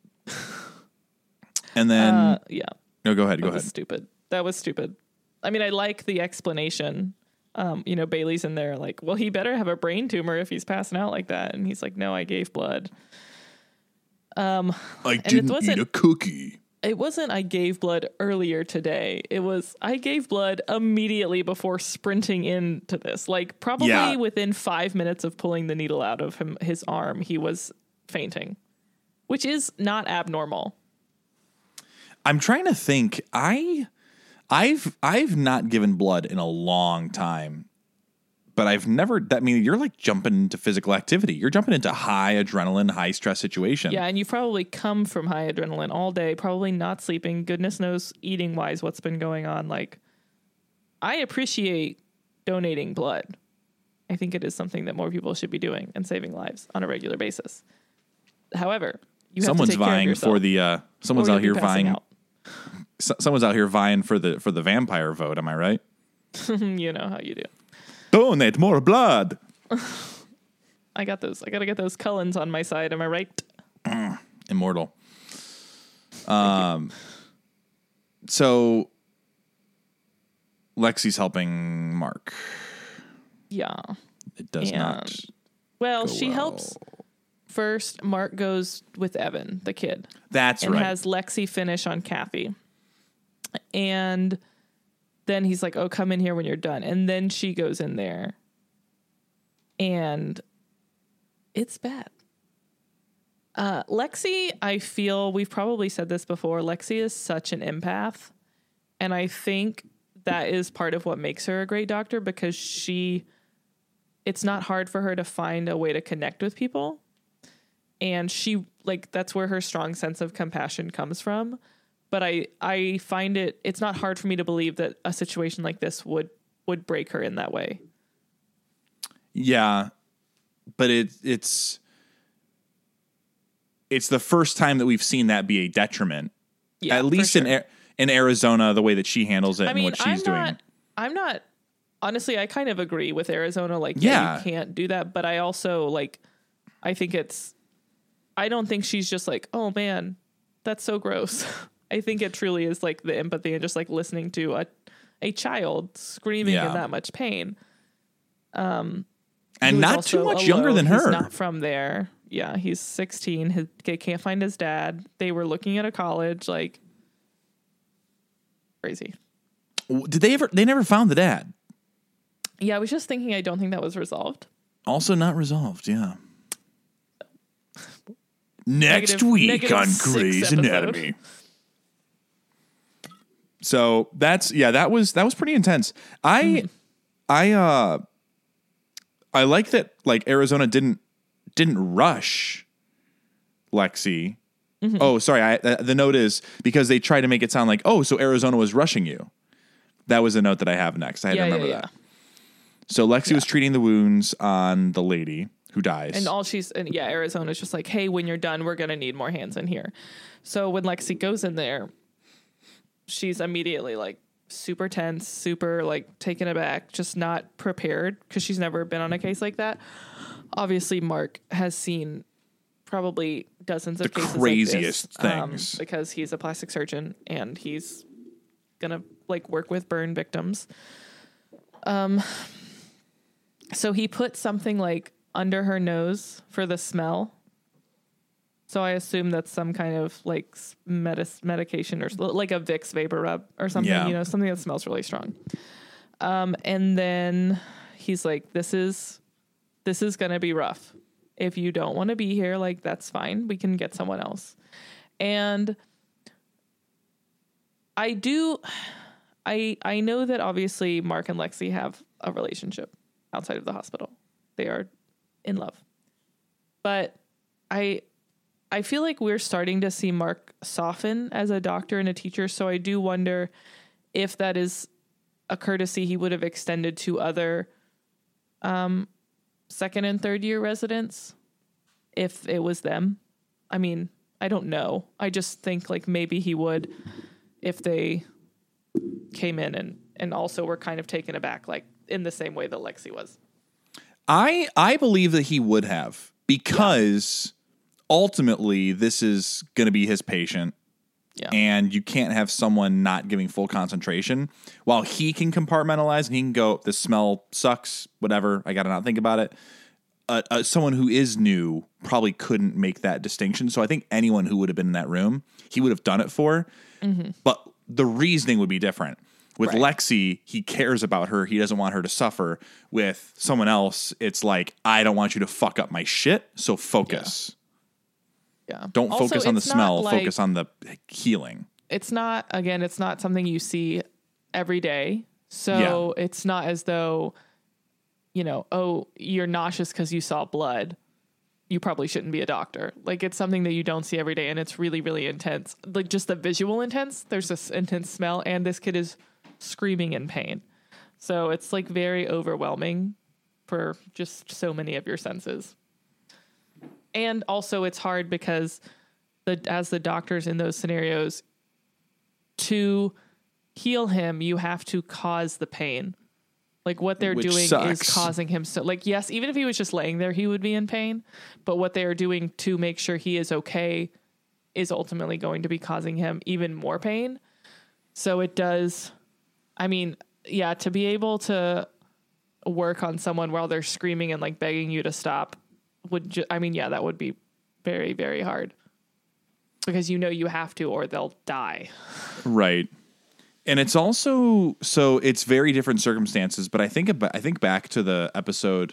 And then, uh, yeah. no, go ahead. Go That was ahead. stupid. That was stupid. I mean, I like the explanation. Um, you know, Bailey's in there like, well, he better have a brain tumor if he's passing out like that. And he's like, no, I gave blood. Um, I it didn't eat wasn't- a cookie. It wasn't I gave blood earlier today. It was I gave blood immediately before sprinting into this. Like probably Yeah. within five minutes of pulling the needle out of him his arm, he was fainting, which is not abnormal. I'm trying to think. I, I've, I've not given blood in a long time, but I've never. That I mean, you're like jumping into physical activity. You're jumping into high adrenaline, high stress situation. Yeah, and you've probably come from high adrenaline all day, probably not sleeping. Goodness knows, eating wise, what's been going on. Like, I appreciate donating blood. I think it is something that more people should be doing and saving lives on a regular basis. However, you have someone's to take care of vying yourself, for the. Uh, someone's or out you'll here be passing vying. out. So, someone's out here vying for the for the vampire vote. Am I right? You know how you do. Donate more blood. I got those. I got to get those Cullens on my side. Am I right? Immortal. Um. So Lexi's helping Mark. Yeah. It does And- not. Well, go she well. helps. First, Mark goes with Evan, the kid. That's and right. has Lexi finish on Kathy. And then he's like, oh, come in here when you're done. And then she goes in there. And it's bad. Uh, Lexi, I feel, we've probably said this before, Lexi is such an empath. And I think that is part of what makes her a great doctor, because she, it's not hard for her to find a way to connect with people. And she, like, that's where her strong sense of compassion comes from. But I, I find it, it's not hard for me to believe that a situation like this would, would break her in that way. Yeah, but it it's it's the first time that we've seen that be a detriment. Yeah, At for least sure. in in Arizona, the way that she handles it I and mean, what she's I'm doing. not, I'm not, honestly, I kind of agree with Arizona. Like, Yeah. yeah, you can't do that. But I also, like, I think it's, I don't think she's just like, oh man, that's so gross. I think it truly is like the empathy and just like listening to a, a child screaming Yeah. in that much pain. Um, And who is not too also much younger alone. than He's her. not from there. Yeah, he's sixteen. His, they can't find his dad. They were looking at a college. Like, crazy. Did they ever? They never found the dad. Yeah, I was just thinking. I don't think that was resolved. Also not resolved. Yeah. Next Negative- week negative on six Grey's episode. Anatomy. So that's yeah, that was that was pretty intense. I Mm-hmm. I uh I like that like Arizona didn't didn't rush Lexi. Mm-hmm. Oh, sorry. I, uh, the note is because they tried to make it sound like, oh, so Arizona was rushing you. That was the note that I have next. I had Yeah, to remember yeah, yeah. that. So Lexi was treating the wounds on the lady who dies. And all she's and yeah, Arizona's just like, hey, when you're done, we're gonna need more hands in here. So when Lexi goes in there, she's immediately like super tense, super like taken aback, just not prepared because she's never been on a case like that. Obviously, Mark has seen probably dozens of The cases craziest like this, um, things. because he's a plastic surgeon and he's gonna like work with burn victims. Um, so he put something like under her nose for the smell. So I assume that's some kind of like medis- medication or like a Vicks vapor rub or something, Yeah. you know, something that smells really strong. Um, and then he's like, this is, this is going to be rough. If you don't want to be here, like, that's fine. We can get someone else. And I do, I, I know that obviously Mark and Lexi have a relationship outside of the hospital. They are in love. But I, I feel like we're starting to see Mark soften as a doctor and a teacher. So I do wonder if that is a courtesy he would have extended to other um, second and third year residents if it was them. I mean, I don't know. I just think like maybe he would if they came in and, and also were kind of taken aback, like in the same way that Lexi was. I I believe that he would have because ultimately this is going to be his patient. Yeah. And you can't have someone not giving full concentration while he can compartmentalize and he can go, this smell sucks, whatever. I got to not think about it. Uh, uh, someone who is new probably couldn't make that distinction. So I think anyone who would have been in that room, he would have done it for. Mm-hmm. But the reasoning would be different. With Right. Lexi, he cares about her. He doesn't want her to suffer. With someone else, it's like, I don't want you to fuck up my shit. So focus. Yeah. Don't Also, focus on the it's not smell. like- Focus on the healing. It's not, again, it's not something you see every day. So it's not as though, you know, oh, you're nauseous because you saw blood. You probably shouldn't be a doctor. Like, it's something that you don't see every day, and it's really, really intense. Like, just the visual intense. There's this intense smell, and this kid is screaming in pain. So it's, like, very overwhelming for just so many of your senses. And also, it's hard because the as the doctors in those scenarios, to heal him, you have to cause the pain. Like, what they're Which doing sucks. is causing him so, like, yes, even if he was just laying there, he would be in pain. But what they are doing to make sure he is okay is ultimately going to be causing him even more pain. So it does, I mean, yeah, to be able to work on someone while they're screaming and like begging you to stop would, ju- I mean, yeah, that would be very, very hard because you know you have to or they'll die. Right. And it's also, so it's very different circumstances, but I think about, I think back to the episode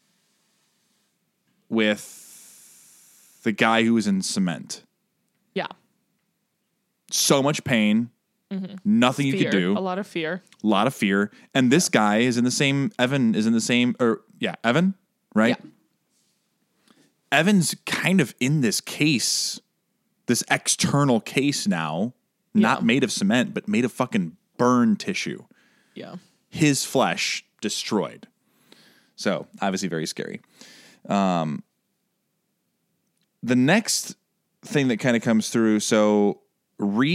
with the guy who was in cement. Yeah. So much pain, nothing you Fear, could do, a lot of fear. a lot of fear. And this guy is in the same, Evan is in the same, or yeah, Evan, right? Yeah. Evan's kind of in this case, this external case now, not Yeah. made of cement, but made of fucking burn tissue. Yeah. His flesh destroyed. So obviously very scary. Um, the next thing that kind of comes through. So Reed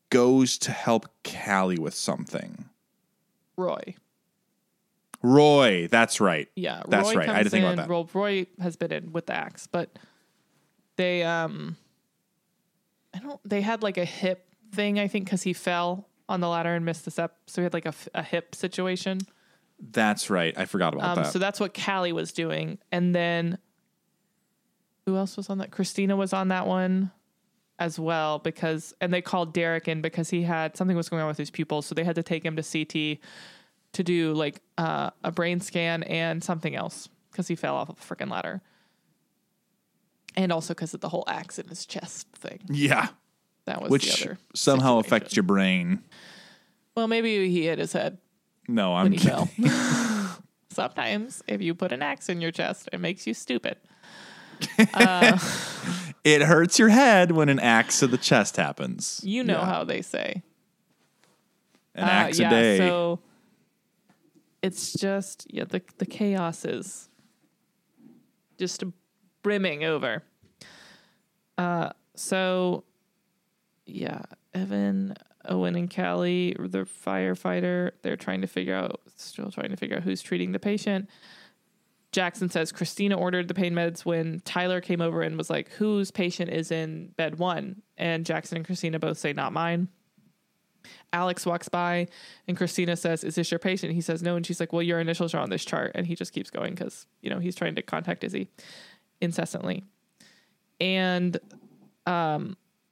goes to help Callie with something. Roy. Roy, that's right. Yeah, that's Roy right. I had to think in, about that. Well, Roy has been in with the axe, but they um, I don't. They had like a hip thing, I think, because he fell on the ladder and missed the step, so he had like a, a hip situation. That's right. I forgot about Um, that. so that's what Callie was doing, and then who else was on that? Christina was on that one as well, because and they called Derek in because he had something was going on with his pupils, so they had to take him to C T to do like uh, a brain scan and something else because he fell off a freaking ladder. And also because of the whole axe in his chest thing. Yeah. That was Which the other somehow situation. affects your brain. Well, maybe he hit his head No, I'm when he kidding. fell. Sometimes if you put an axe in your chest, it makes you stupid. Uh, It hurts your head when an axe to the chest happens. you know Yeah. how they say. An Uh, axe yeah, a day. So it's just, yeah, the, the chaos is just brimming over. Uh, so, yeah, Evan, Owen, and Callie, the firefighter, they're trying to figure out, still trying to figure out who's treating the patient. Jackson says Christina ordered the pain meds when Tyler came over and was like, whose patient is in bed one? And Jackson and Christina both say, not mine. Alex walks by and Christina says, is this your patient? He says no. And she's like, well, your initials are on this chart. And he just keeps going because, you know, he's trying to contact Izzy incessantly. And um,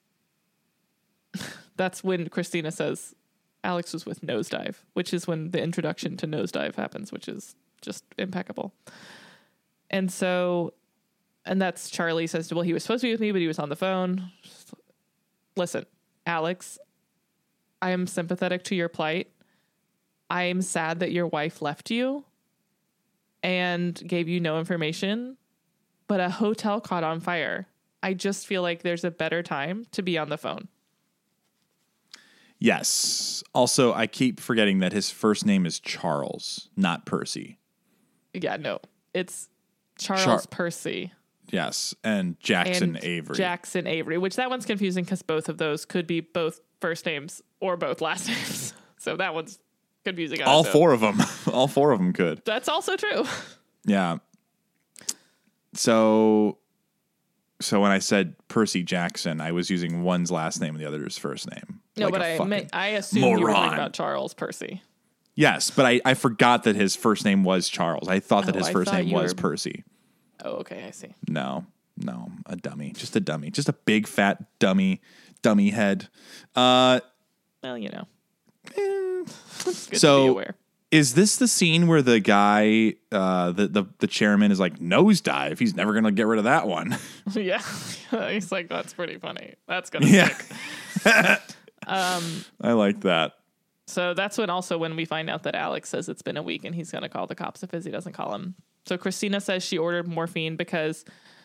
that's when Christina says Alex was with Nosedive, which is when the introduction to Nosedive happens, which is just impeccable. And so, and that's Charlie says, well, he was supposed to be with me, but he was on the phone. Just, listen, Alex, I am sympathetic to your plight. I am sad that your wife left you and gave you no information, but a hotel caught on fire. I just feel like there's a better time to be on the phone. Yes. Also, I keep forgetting that his first name is Charles, not Percy. Yeah, no, it's Charles Char- Percy. Yes. And Jackson and Avery. Jackson Avery, which that one's confusing because both of those could be both first names or both last names. So that one's confusing. All also. four of them. All four of them could. That's also true. Yeah. So, so when I said Percy Jackson, I was using one's last name and the other's first name. No, Like but a I fucking meant, I assumed you were moron. talking about Charles Percy. Yes, but I, I forgot that his first name was Charles. I thought that Oh, his I first thought name you was were- Percy. Oh, okay, I see. No, no, a dummy. Just a dummy. Just a big fat dummy, dummy head. Uh, Well, you know, eh. it's good So- to be aware. Is this the scene where the guy, uh, the, the the chairman is like, nosedive? He's never going to get rid of that one. Yeah, he's like, that's pretty funny. That's gonna Yeah. stick. um, I like that. so that's when also when we find out that Alex says it's been a week and he's gonna call the cops if Izzy doesn't call him. So Christina says she ordered morphine because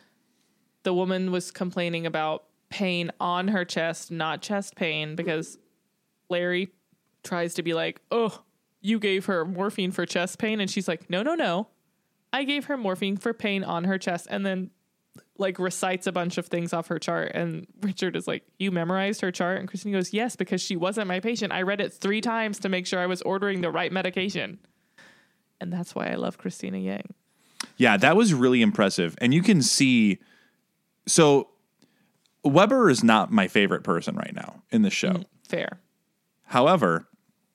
the woman was complaining about pain on her chest, not chest pain, because Larry tries to be like, oh, you gave her morphine for chest pain. And she's like, no, no, no. I gave her morphine for pain on her chest. And then like recites a bunch of things off her chart. And Richard is like, you memorized her chart? And Christine goes, yes, because she wasn't my patient. I read it three times to make sure I was ordering the right medication. And that's why I love Christina Yang. Yeah, that was really impressive. And you can see, so Weber is not my favorite person right now in the show. Mm, fair. However,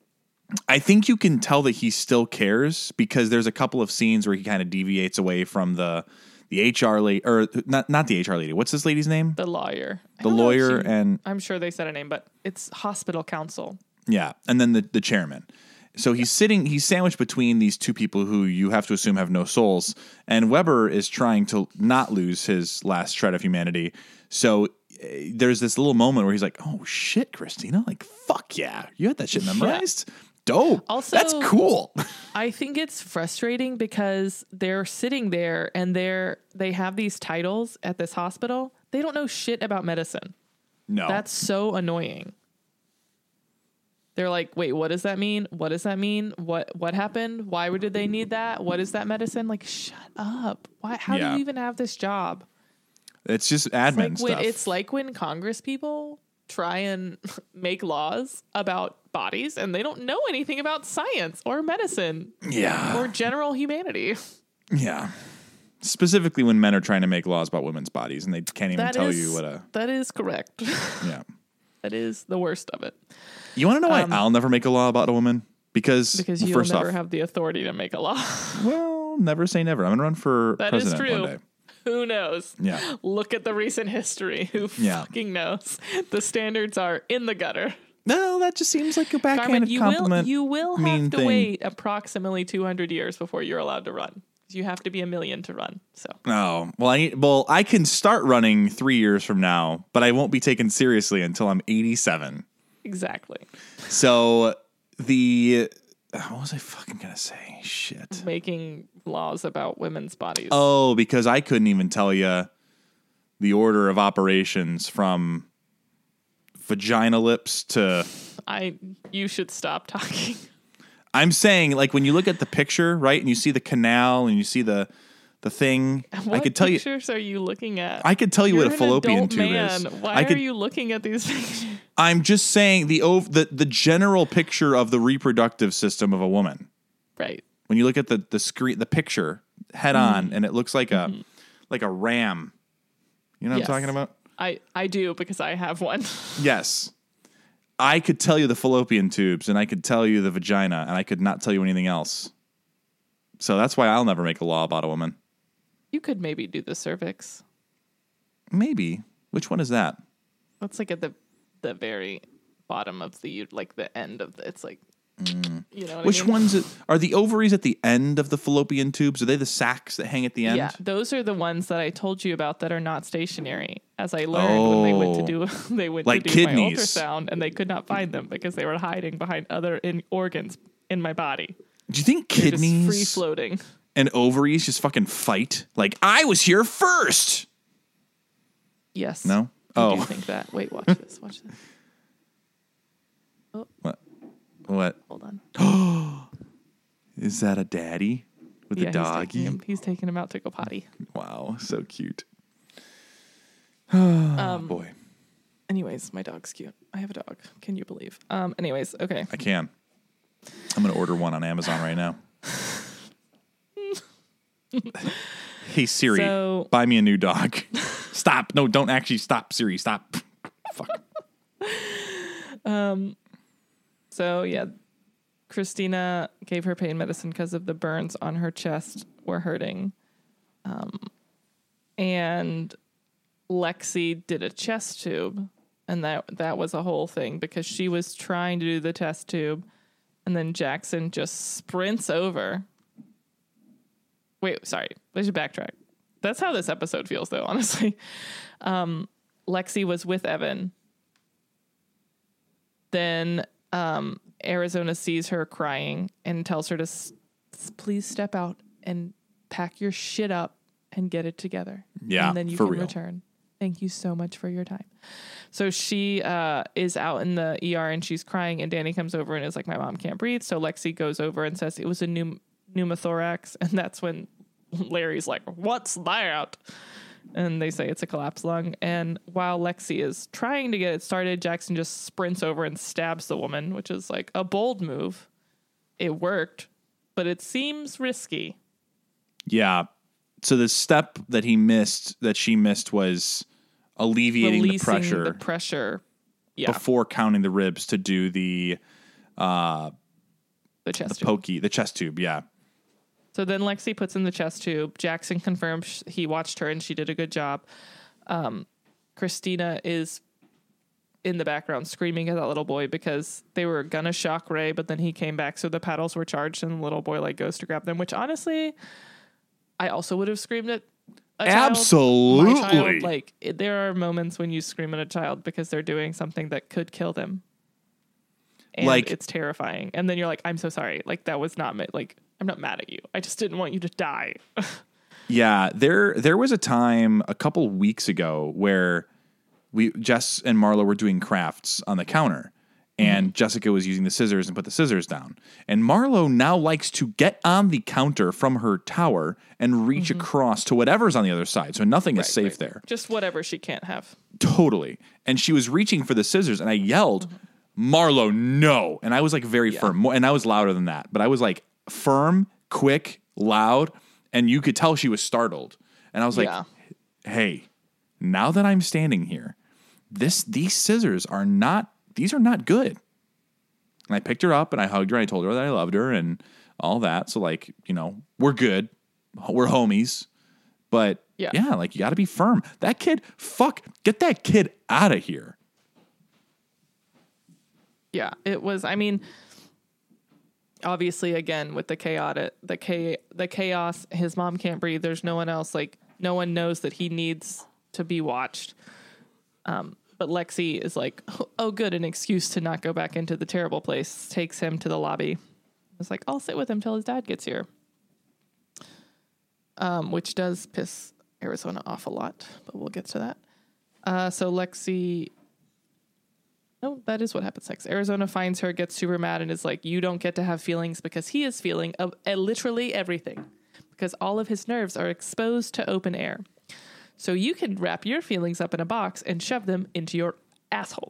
I think you can tell that he still cares because there's a couple of scenes where he kind of deviates away from the the H R lady, or not not the H R lady. What's this lady's name? The lawyer. I The don't know if lawyer she- and I'm sure they said a name, but it's hospital counsel. yeah, and then the the chairman. So he's sitting, he's sandwiched between these two people who you have to assume have no souls, and Weber is trying to not lose his last shred of humanity. So uh, there's this little moment where he's like, "Oh shit, Christina! Like fuck yeah, you had that shit memorized." Dope. Also- that's cool. I think it's frustrating because they're sitting there and they're they have these titles at this hospital. They don't know shit about medicine. No, That's so annoying. They're like, wait, what does that mean? What does that mean? What what happened? Why did they need that? What is that medicine? Like, shut up. Why? How Yeah. do you even have this job? it's just admin Like when stuff. it's like when Congress people try and make laws about bodies, and they don't know anything about science or medicine Yeah. or general humanity. Yeah. Specifically when men are trying to make laws about women's bodies and they can't even That tell is- you what a That is correct. yeah. That is the worst of it. You want to know why Um, I'll never make a law about a woman? Because, Because well, you'll first never off, have the authority to make a law. well, never say never. I'm gonna run for That is president true. one day. Who knows? Yeah. Look at the recent history. Who Yeah. fucking knows? The standards are in the gutter. No, that just seems like a Carmen, backhanded you will compliment. you will mean have to thing. wait approximately two hundred years before you're allowed to run. You have to be a million to run. So Oh, well, I well, I can start running three years from now, but I won't be taken seriously until I'm eighty-seven. exactly. So the what was I fucking gonna say? Shit. Making laws about women's bodies. Oh, because I couldn't even tell you the order of operations from vagina lips to. I you should stop talking. I'm saying, like, when you look at the picture, right, and you see the canal and you see the the thing, What I could tell you. pictures are you looking at? I could tell you You're what a an fallopian adult tube man. is. Why I could. are you looking at these pictures? I'm just saying the ov- the the general picture of the reproductive system of a woman. Right. When you look at the the screen, the picture head on, and it looks like a like a ram. You know what Yes. I'm talking about? I, I do because I have one. Yes. I could tell you the fallopian tubes, and I could tell you the vagina, and I could not tell you anything else. So that's why I'll never make a law about a woman. You could maybe do the cervix. Maybe. Which one is that? That's like at the the very bottom of the like the end of the. It's like you know what Which I mean? ones it- are the ovaries at the end of the fallopian tubes? Are they the sacs that hang at the end? Yeah, those are the ones that I told you about that are not stationary. As I learned when they went to do they went Like to do kidneys. my ultrasound, and they could not find them because they were hiding behind other in organs in my body. Do you think They're just free kidneys floating. and ovaries just fucking fight? Like, I was here first. Yes. No? I Oh. do think that. Wait, watch this. Watch this. What? What? Hold on. Is that a daddy with Yeah, a he's taking doggy? him. He's taking him out to go potty. Wow, so cute. Um, Boy, Anyways, my dog's cute. I have a dog. Can you believe? Um. Anyways, okay. I can. I'm going to order one on Amazon right now. Hey, Siri, So- buy me a new dog. Stop. No, don't actually stop, Siri. Stop. Fuck. So yeah, Christina gave her pain medicine because of the burns on her chest were hurting. Um, and Lexi did a chest tube, and that that was a whole thing because she was trying to do the test tube, and then Jackson just sprints over. Wait, sorry. I should backtrack. That's how this episode feels, though, honestly. Um, Lexi was with Evan. Then um, Arizona sees her crying and tells her to s- please step out and pack your shit up and get it together. Yeah, and then you for can real. return. Thank you so much for your time. So she uh, is out in the E R and she's crying, and Danny comes over and is like, my mom can't breathe. So Lexi goes over and says it was a pneum- pneumothorax. And that's when Larry's like, what's that? And they say it's a collapsed lung. And while Lexi is trying to get it started, Jackson just sprints over and stabs the woman, which is like a bold move. It worked, but it seems risky. Yeah. So the step that he missed, that she missed, was alleviating Releasing the pressure the pressure. Yeah, before counting the ribs to do the the chest tube. pokey, the chest tube. Yeah. So then Lexi puts in the chest tube. Jackson confirms he watched her and she did a good job. Um, Christina is in the background screaming at that little boy because they were gonna shock Ray, but then he came back, so the paddles were charged, and the little boy like goes to grab them. Which honestly, I also would have screamed at a child. Absolutely. My child, like it, there are moments when you scream at a child because they're doing something that could kill them, and Like- it's terrifying. And then you're like, I'm so sorry. Like that was not ma- like. I'm not mad at you. I just didn't want you to die. Yeah, there there was a time a couple weeks ago where we Jess and Marla were doing crafts on the counter, and mm-hmm. Jessica was using the scissors and put the scissors down. And Marlo now likes to get on the counter from her tower and reach mm-hmm. across to whatever's on the other side. So nothing right, is safe right. there. Just whatever she can't have. Totally. And she was reaching for the scissors, and I yelled, mm-hmm. Marlo, no. And I was like very yeah. firm. And I was louder than that. But I was like firm, quick, loud, and you could tell she was startled. And I was like, yeah. hey, now that I'm standing here, this these scissors are not These are not good. And I picked her up and I hugged her. And I told her that I loved her and all that. So like, you know, we're good. We're homies. But yeah, yeah like you got to be firm. That kid, fuck, get that kid out of here. Yeah, it was, I mean, obviously again with the chaotic, the cha- the chaos, his mom can't breathe. There's no one else. Like no one knows that he needs to be watched. Um, But Lexi is like, oh, good, an excuse to not go back into the terrible place. Takes him to the lobby. It's like, I'll sit with him till his dad gets here. Um, which does piss Arizona off a lot, but we'll get to that. Uh, so Lexi... No, that is what happens next. Arizona finds her, gets super mad, and is like, you don't get to have feelings because he is feeling of uh, literally everything. Because all of his nerves are exposed to open air. So you can wrap your feelings up in a box and shove them into your asshole.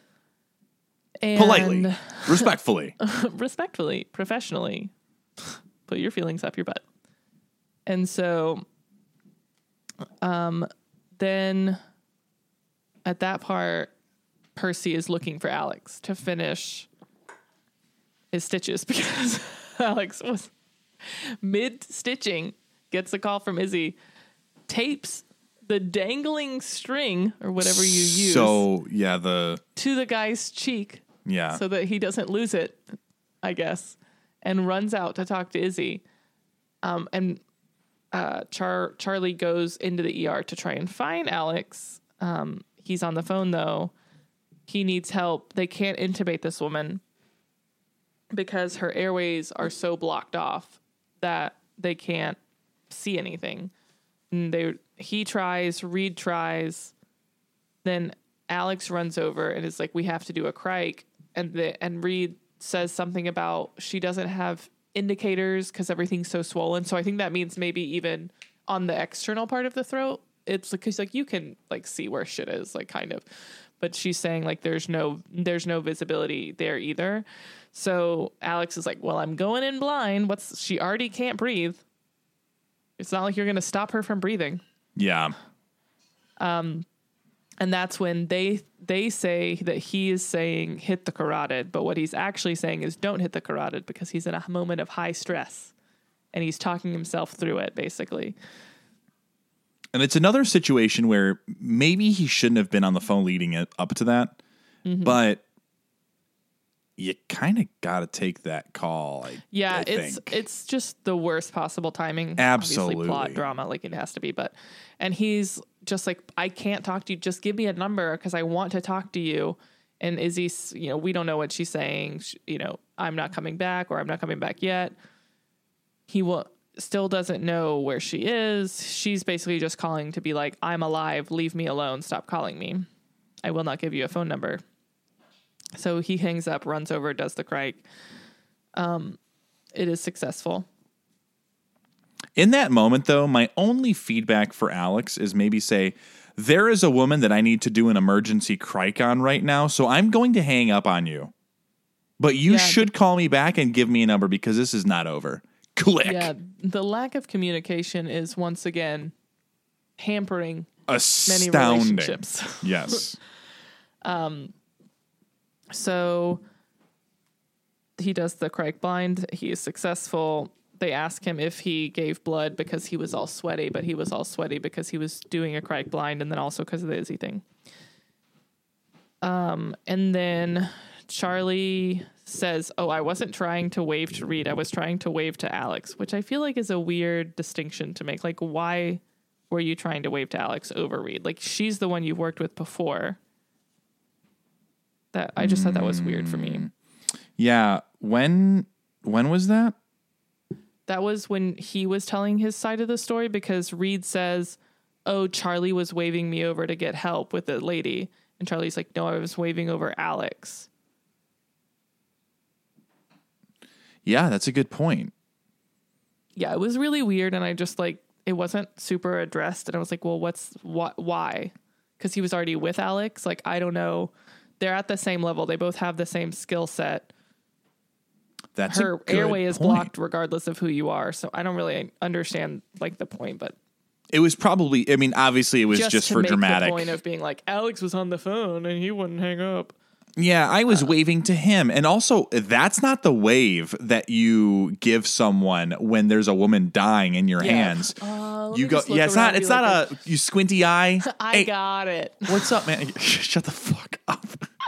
And politely, respectfully. respectfully, professionally. Put your feelings up your butt. And so um, then at that part, Percy is looking for Alex to finish his stitches because Alex was mid-stitching, gets a call from Izzy, tapes the dangling string or whatever you use. So, yeah, the... to the guy's cheek. Yeah. So that he doesn't lose it, I guess. And runs out to talk to Izzy. Um, and uh, Char- Charlie goes into the E R to try and find Alex. Um, he's on the phone, though. He needs help. They can't intubate this woman because her airways are so blocked off that they can't see anything. And they... He tries, Reed tries, then Alex runs over and is like, we have to do a crike. And the, and Reed says something about she doesn't have indicators because everything's so swollen. So I think that means maybe even on the external part of the throat, it's because like you can like see where shit is, like kind of. But she's saying like there's no there's no visibility there either. So Alex is like, well, I'm going in blind. What's she already can't breathe. It's not like you're going to stop her from breathing. Yeah. Um, and that's when they they say that he is saying hit the carotid, but what he's actually saying is don't hit the carotid because he's in a moment of high stress, and he's talking himself through it, basically. And it's another situation where maybe he shouldn't have been on the phone leading it up to that, mm-hmm. but you kind of got to take that call. I, yeah, I it's think. it's just the worst possible timing. Absolutely. Obviously plot drama, like it has to be. But and he's just like, I can't talk to you. Just give me a number because I want to talk to you. And Izzy's, you know, we don't know what she's saying. She, you know, I'm not coming back or I'm not coming back yet. He will still doesn't know where she is. She's basically just calling to be like, I'm alive. Leave me alone. Stop calling me. I will not give you a phone number. So he hangs up, runs over, does the crike. Um, it is successful. In that moment, though, my only feedback for Alex is maybe say, there is a woman that I need to do an emergency crike on right now, so I'm going to hang up on you. But you yeah, should call me back and give me a number because this is not over. Click. Yeah, the lack of communication is once again hampering Astounding. many relationships. Yes. um. So he does the crike blind. He is successful. They ask him if he gave blood because he was all sweaty, but he was all sweaty because he was doing a crike blind and then also because of the Izzy thing. Um, and then Charlie says, oh, I wasn't trying to wave to Reed. I was trying to wave to Alex, which I feel like is a weird distinction to make. Like, why were you trying to wave to Alex over Reed? Like, she's the one you've worked with before. That I just thought that was weird for me. Yeah. When when was that? That was when he was telling his side of the story because Reed says, oh, Charlie was waving me over to get help with the lady. And Charlie's like, no, I was waving over Alex. Yeah, that's a good point. Yeah, it was really weird, and I just like it wasn't super addressed, and I was like, well, what's what why? Because he was already with Alex. Like, I don't know. They're at the same level. They both have the same skill set. That's her a good airway is point. blocked regardless of who you are. So I don't really understand like the point, but It was probably, I mean, obviously it was just, just to for make dramatic. the point of being like, Alex was on the phone and he wouldn't hang up. Yeah, I was Uh, waving to him. And also, that's not the wave that you give someone when there's a woman dying in your Yeah. hands. Uh, let You me go, just look yeah, it's around not, and it's be not like a, you squinty eye. I Hey, got it. what's up, man? Shut the fuck up.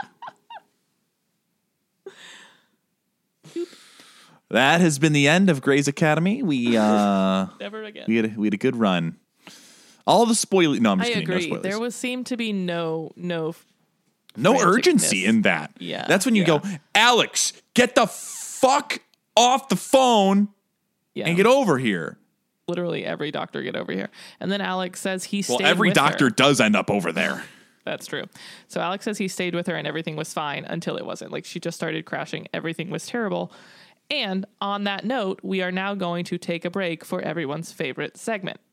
That has been the end of Grey's Academy. We uh, Never again. we had a, we had a good run. All the spoilers. No, I'm I just kidding. No agree. spoilers. There was seemed to be no no no franticness. urgency in that. Yeah, That's when you yeah. go, Alex, get the fuck off the phone yeah. and get over here. Literally every doctor get over here. And then Alex says he stayed Well, every with doctor her. does end up over there. That's true. So Alex says he stayed with her and everything was fine until it wasn't. Like she just started crashing. Everything was terrible. And on that note, we are now going to take a break for everyone's favorite segment.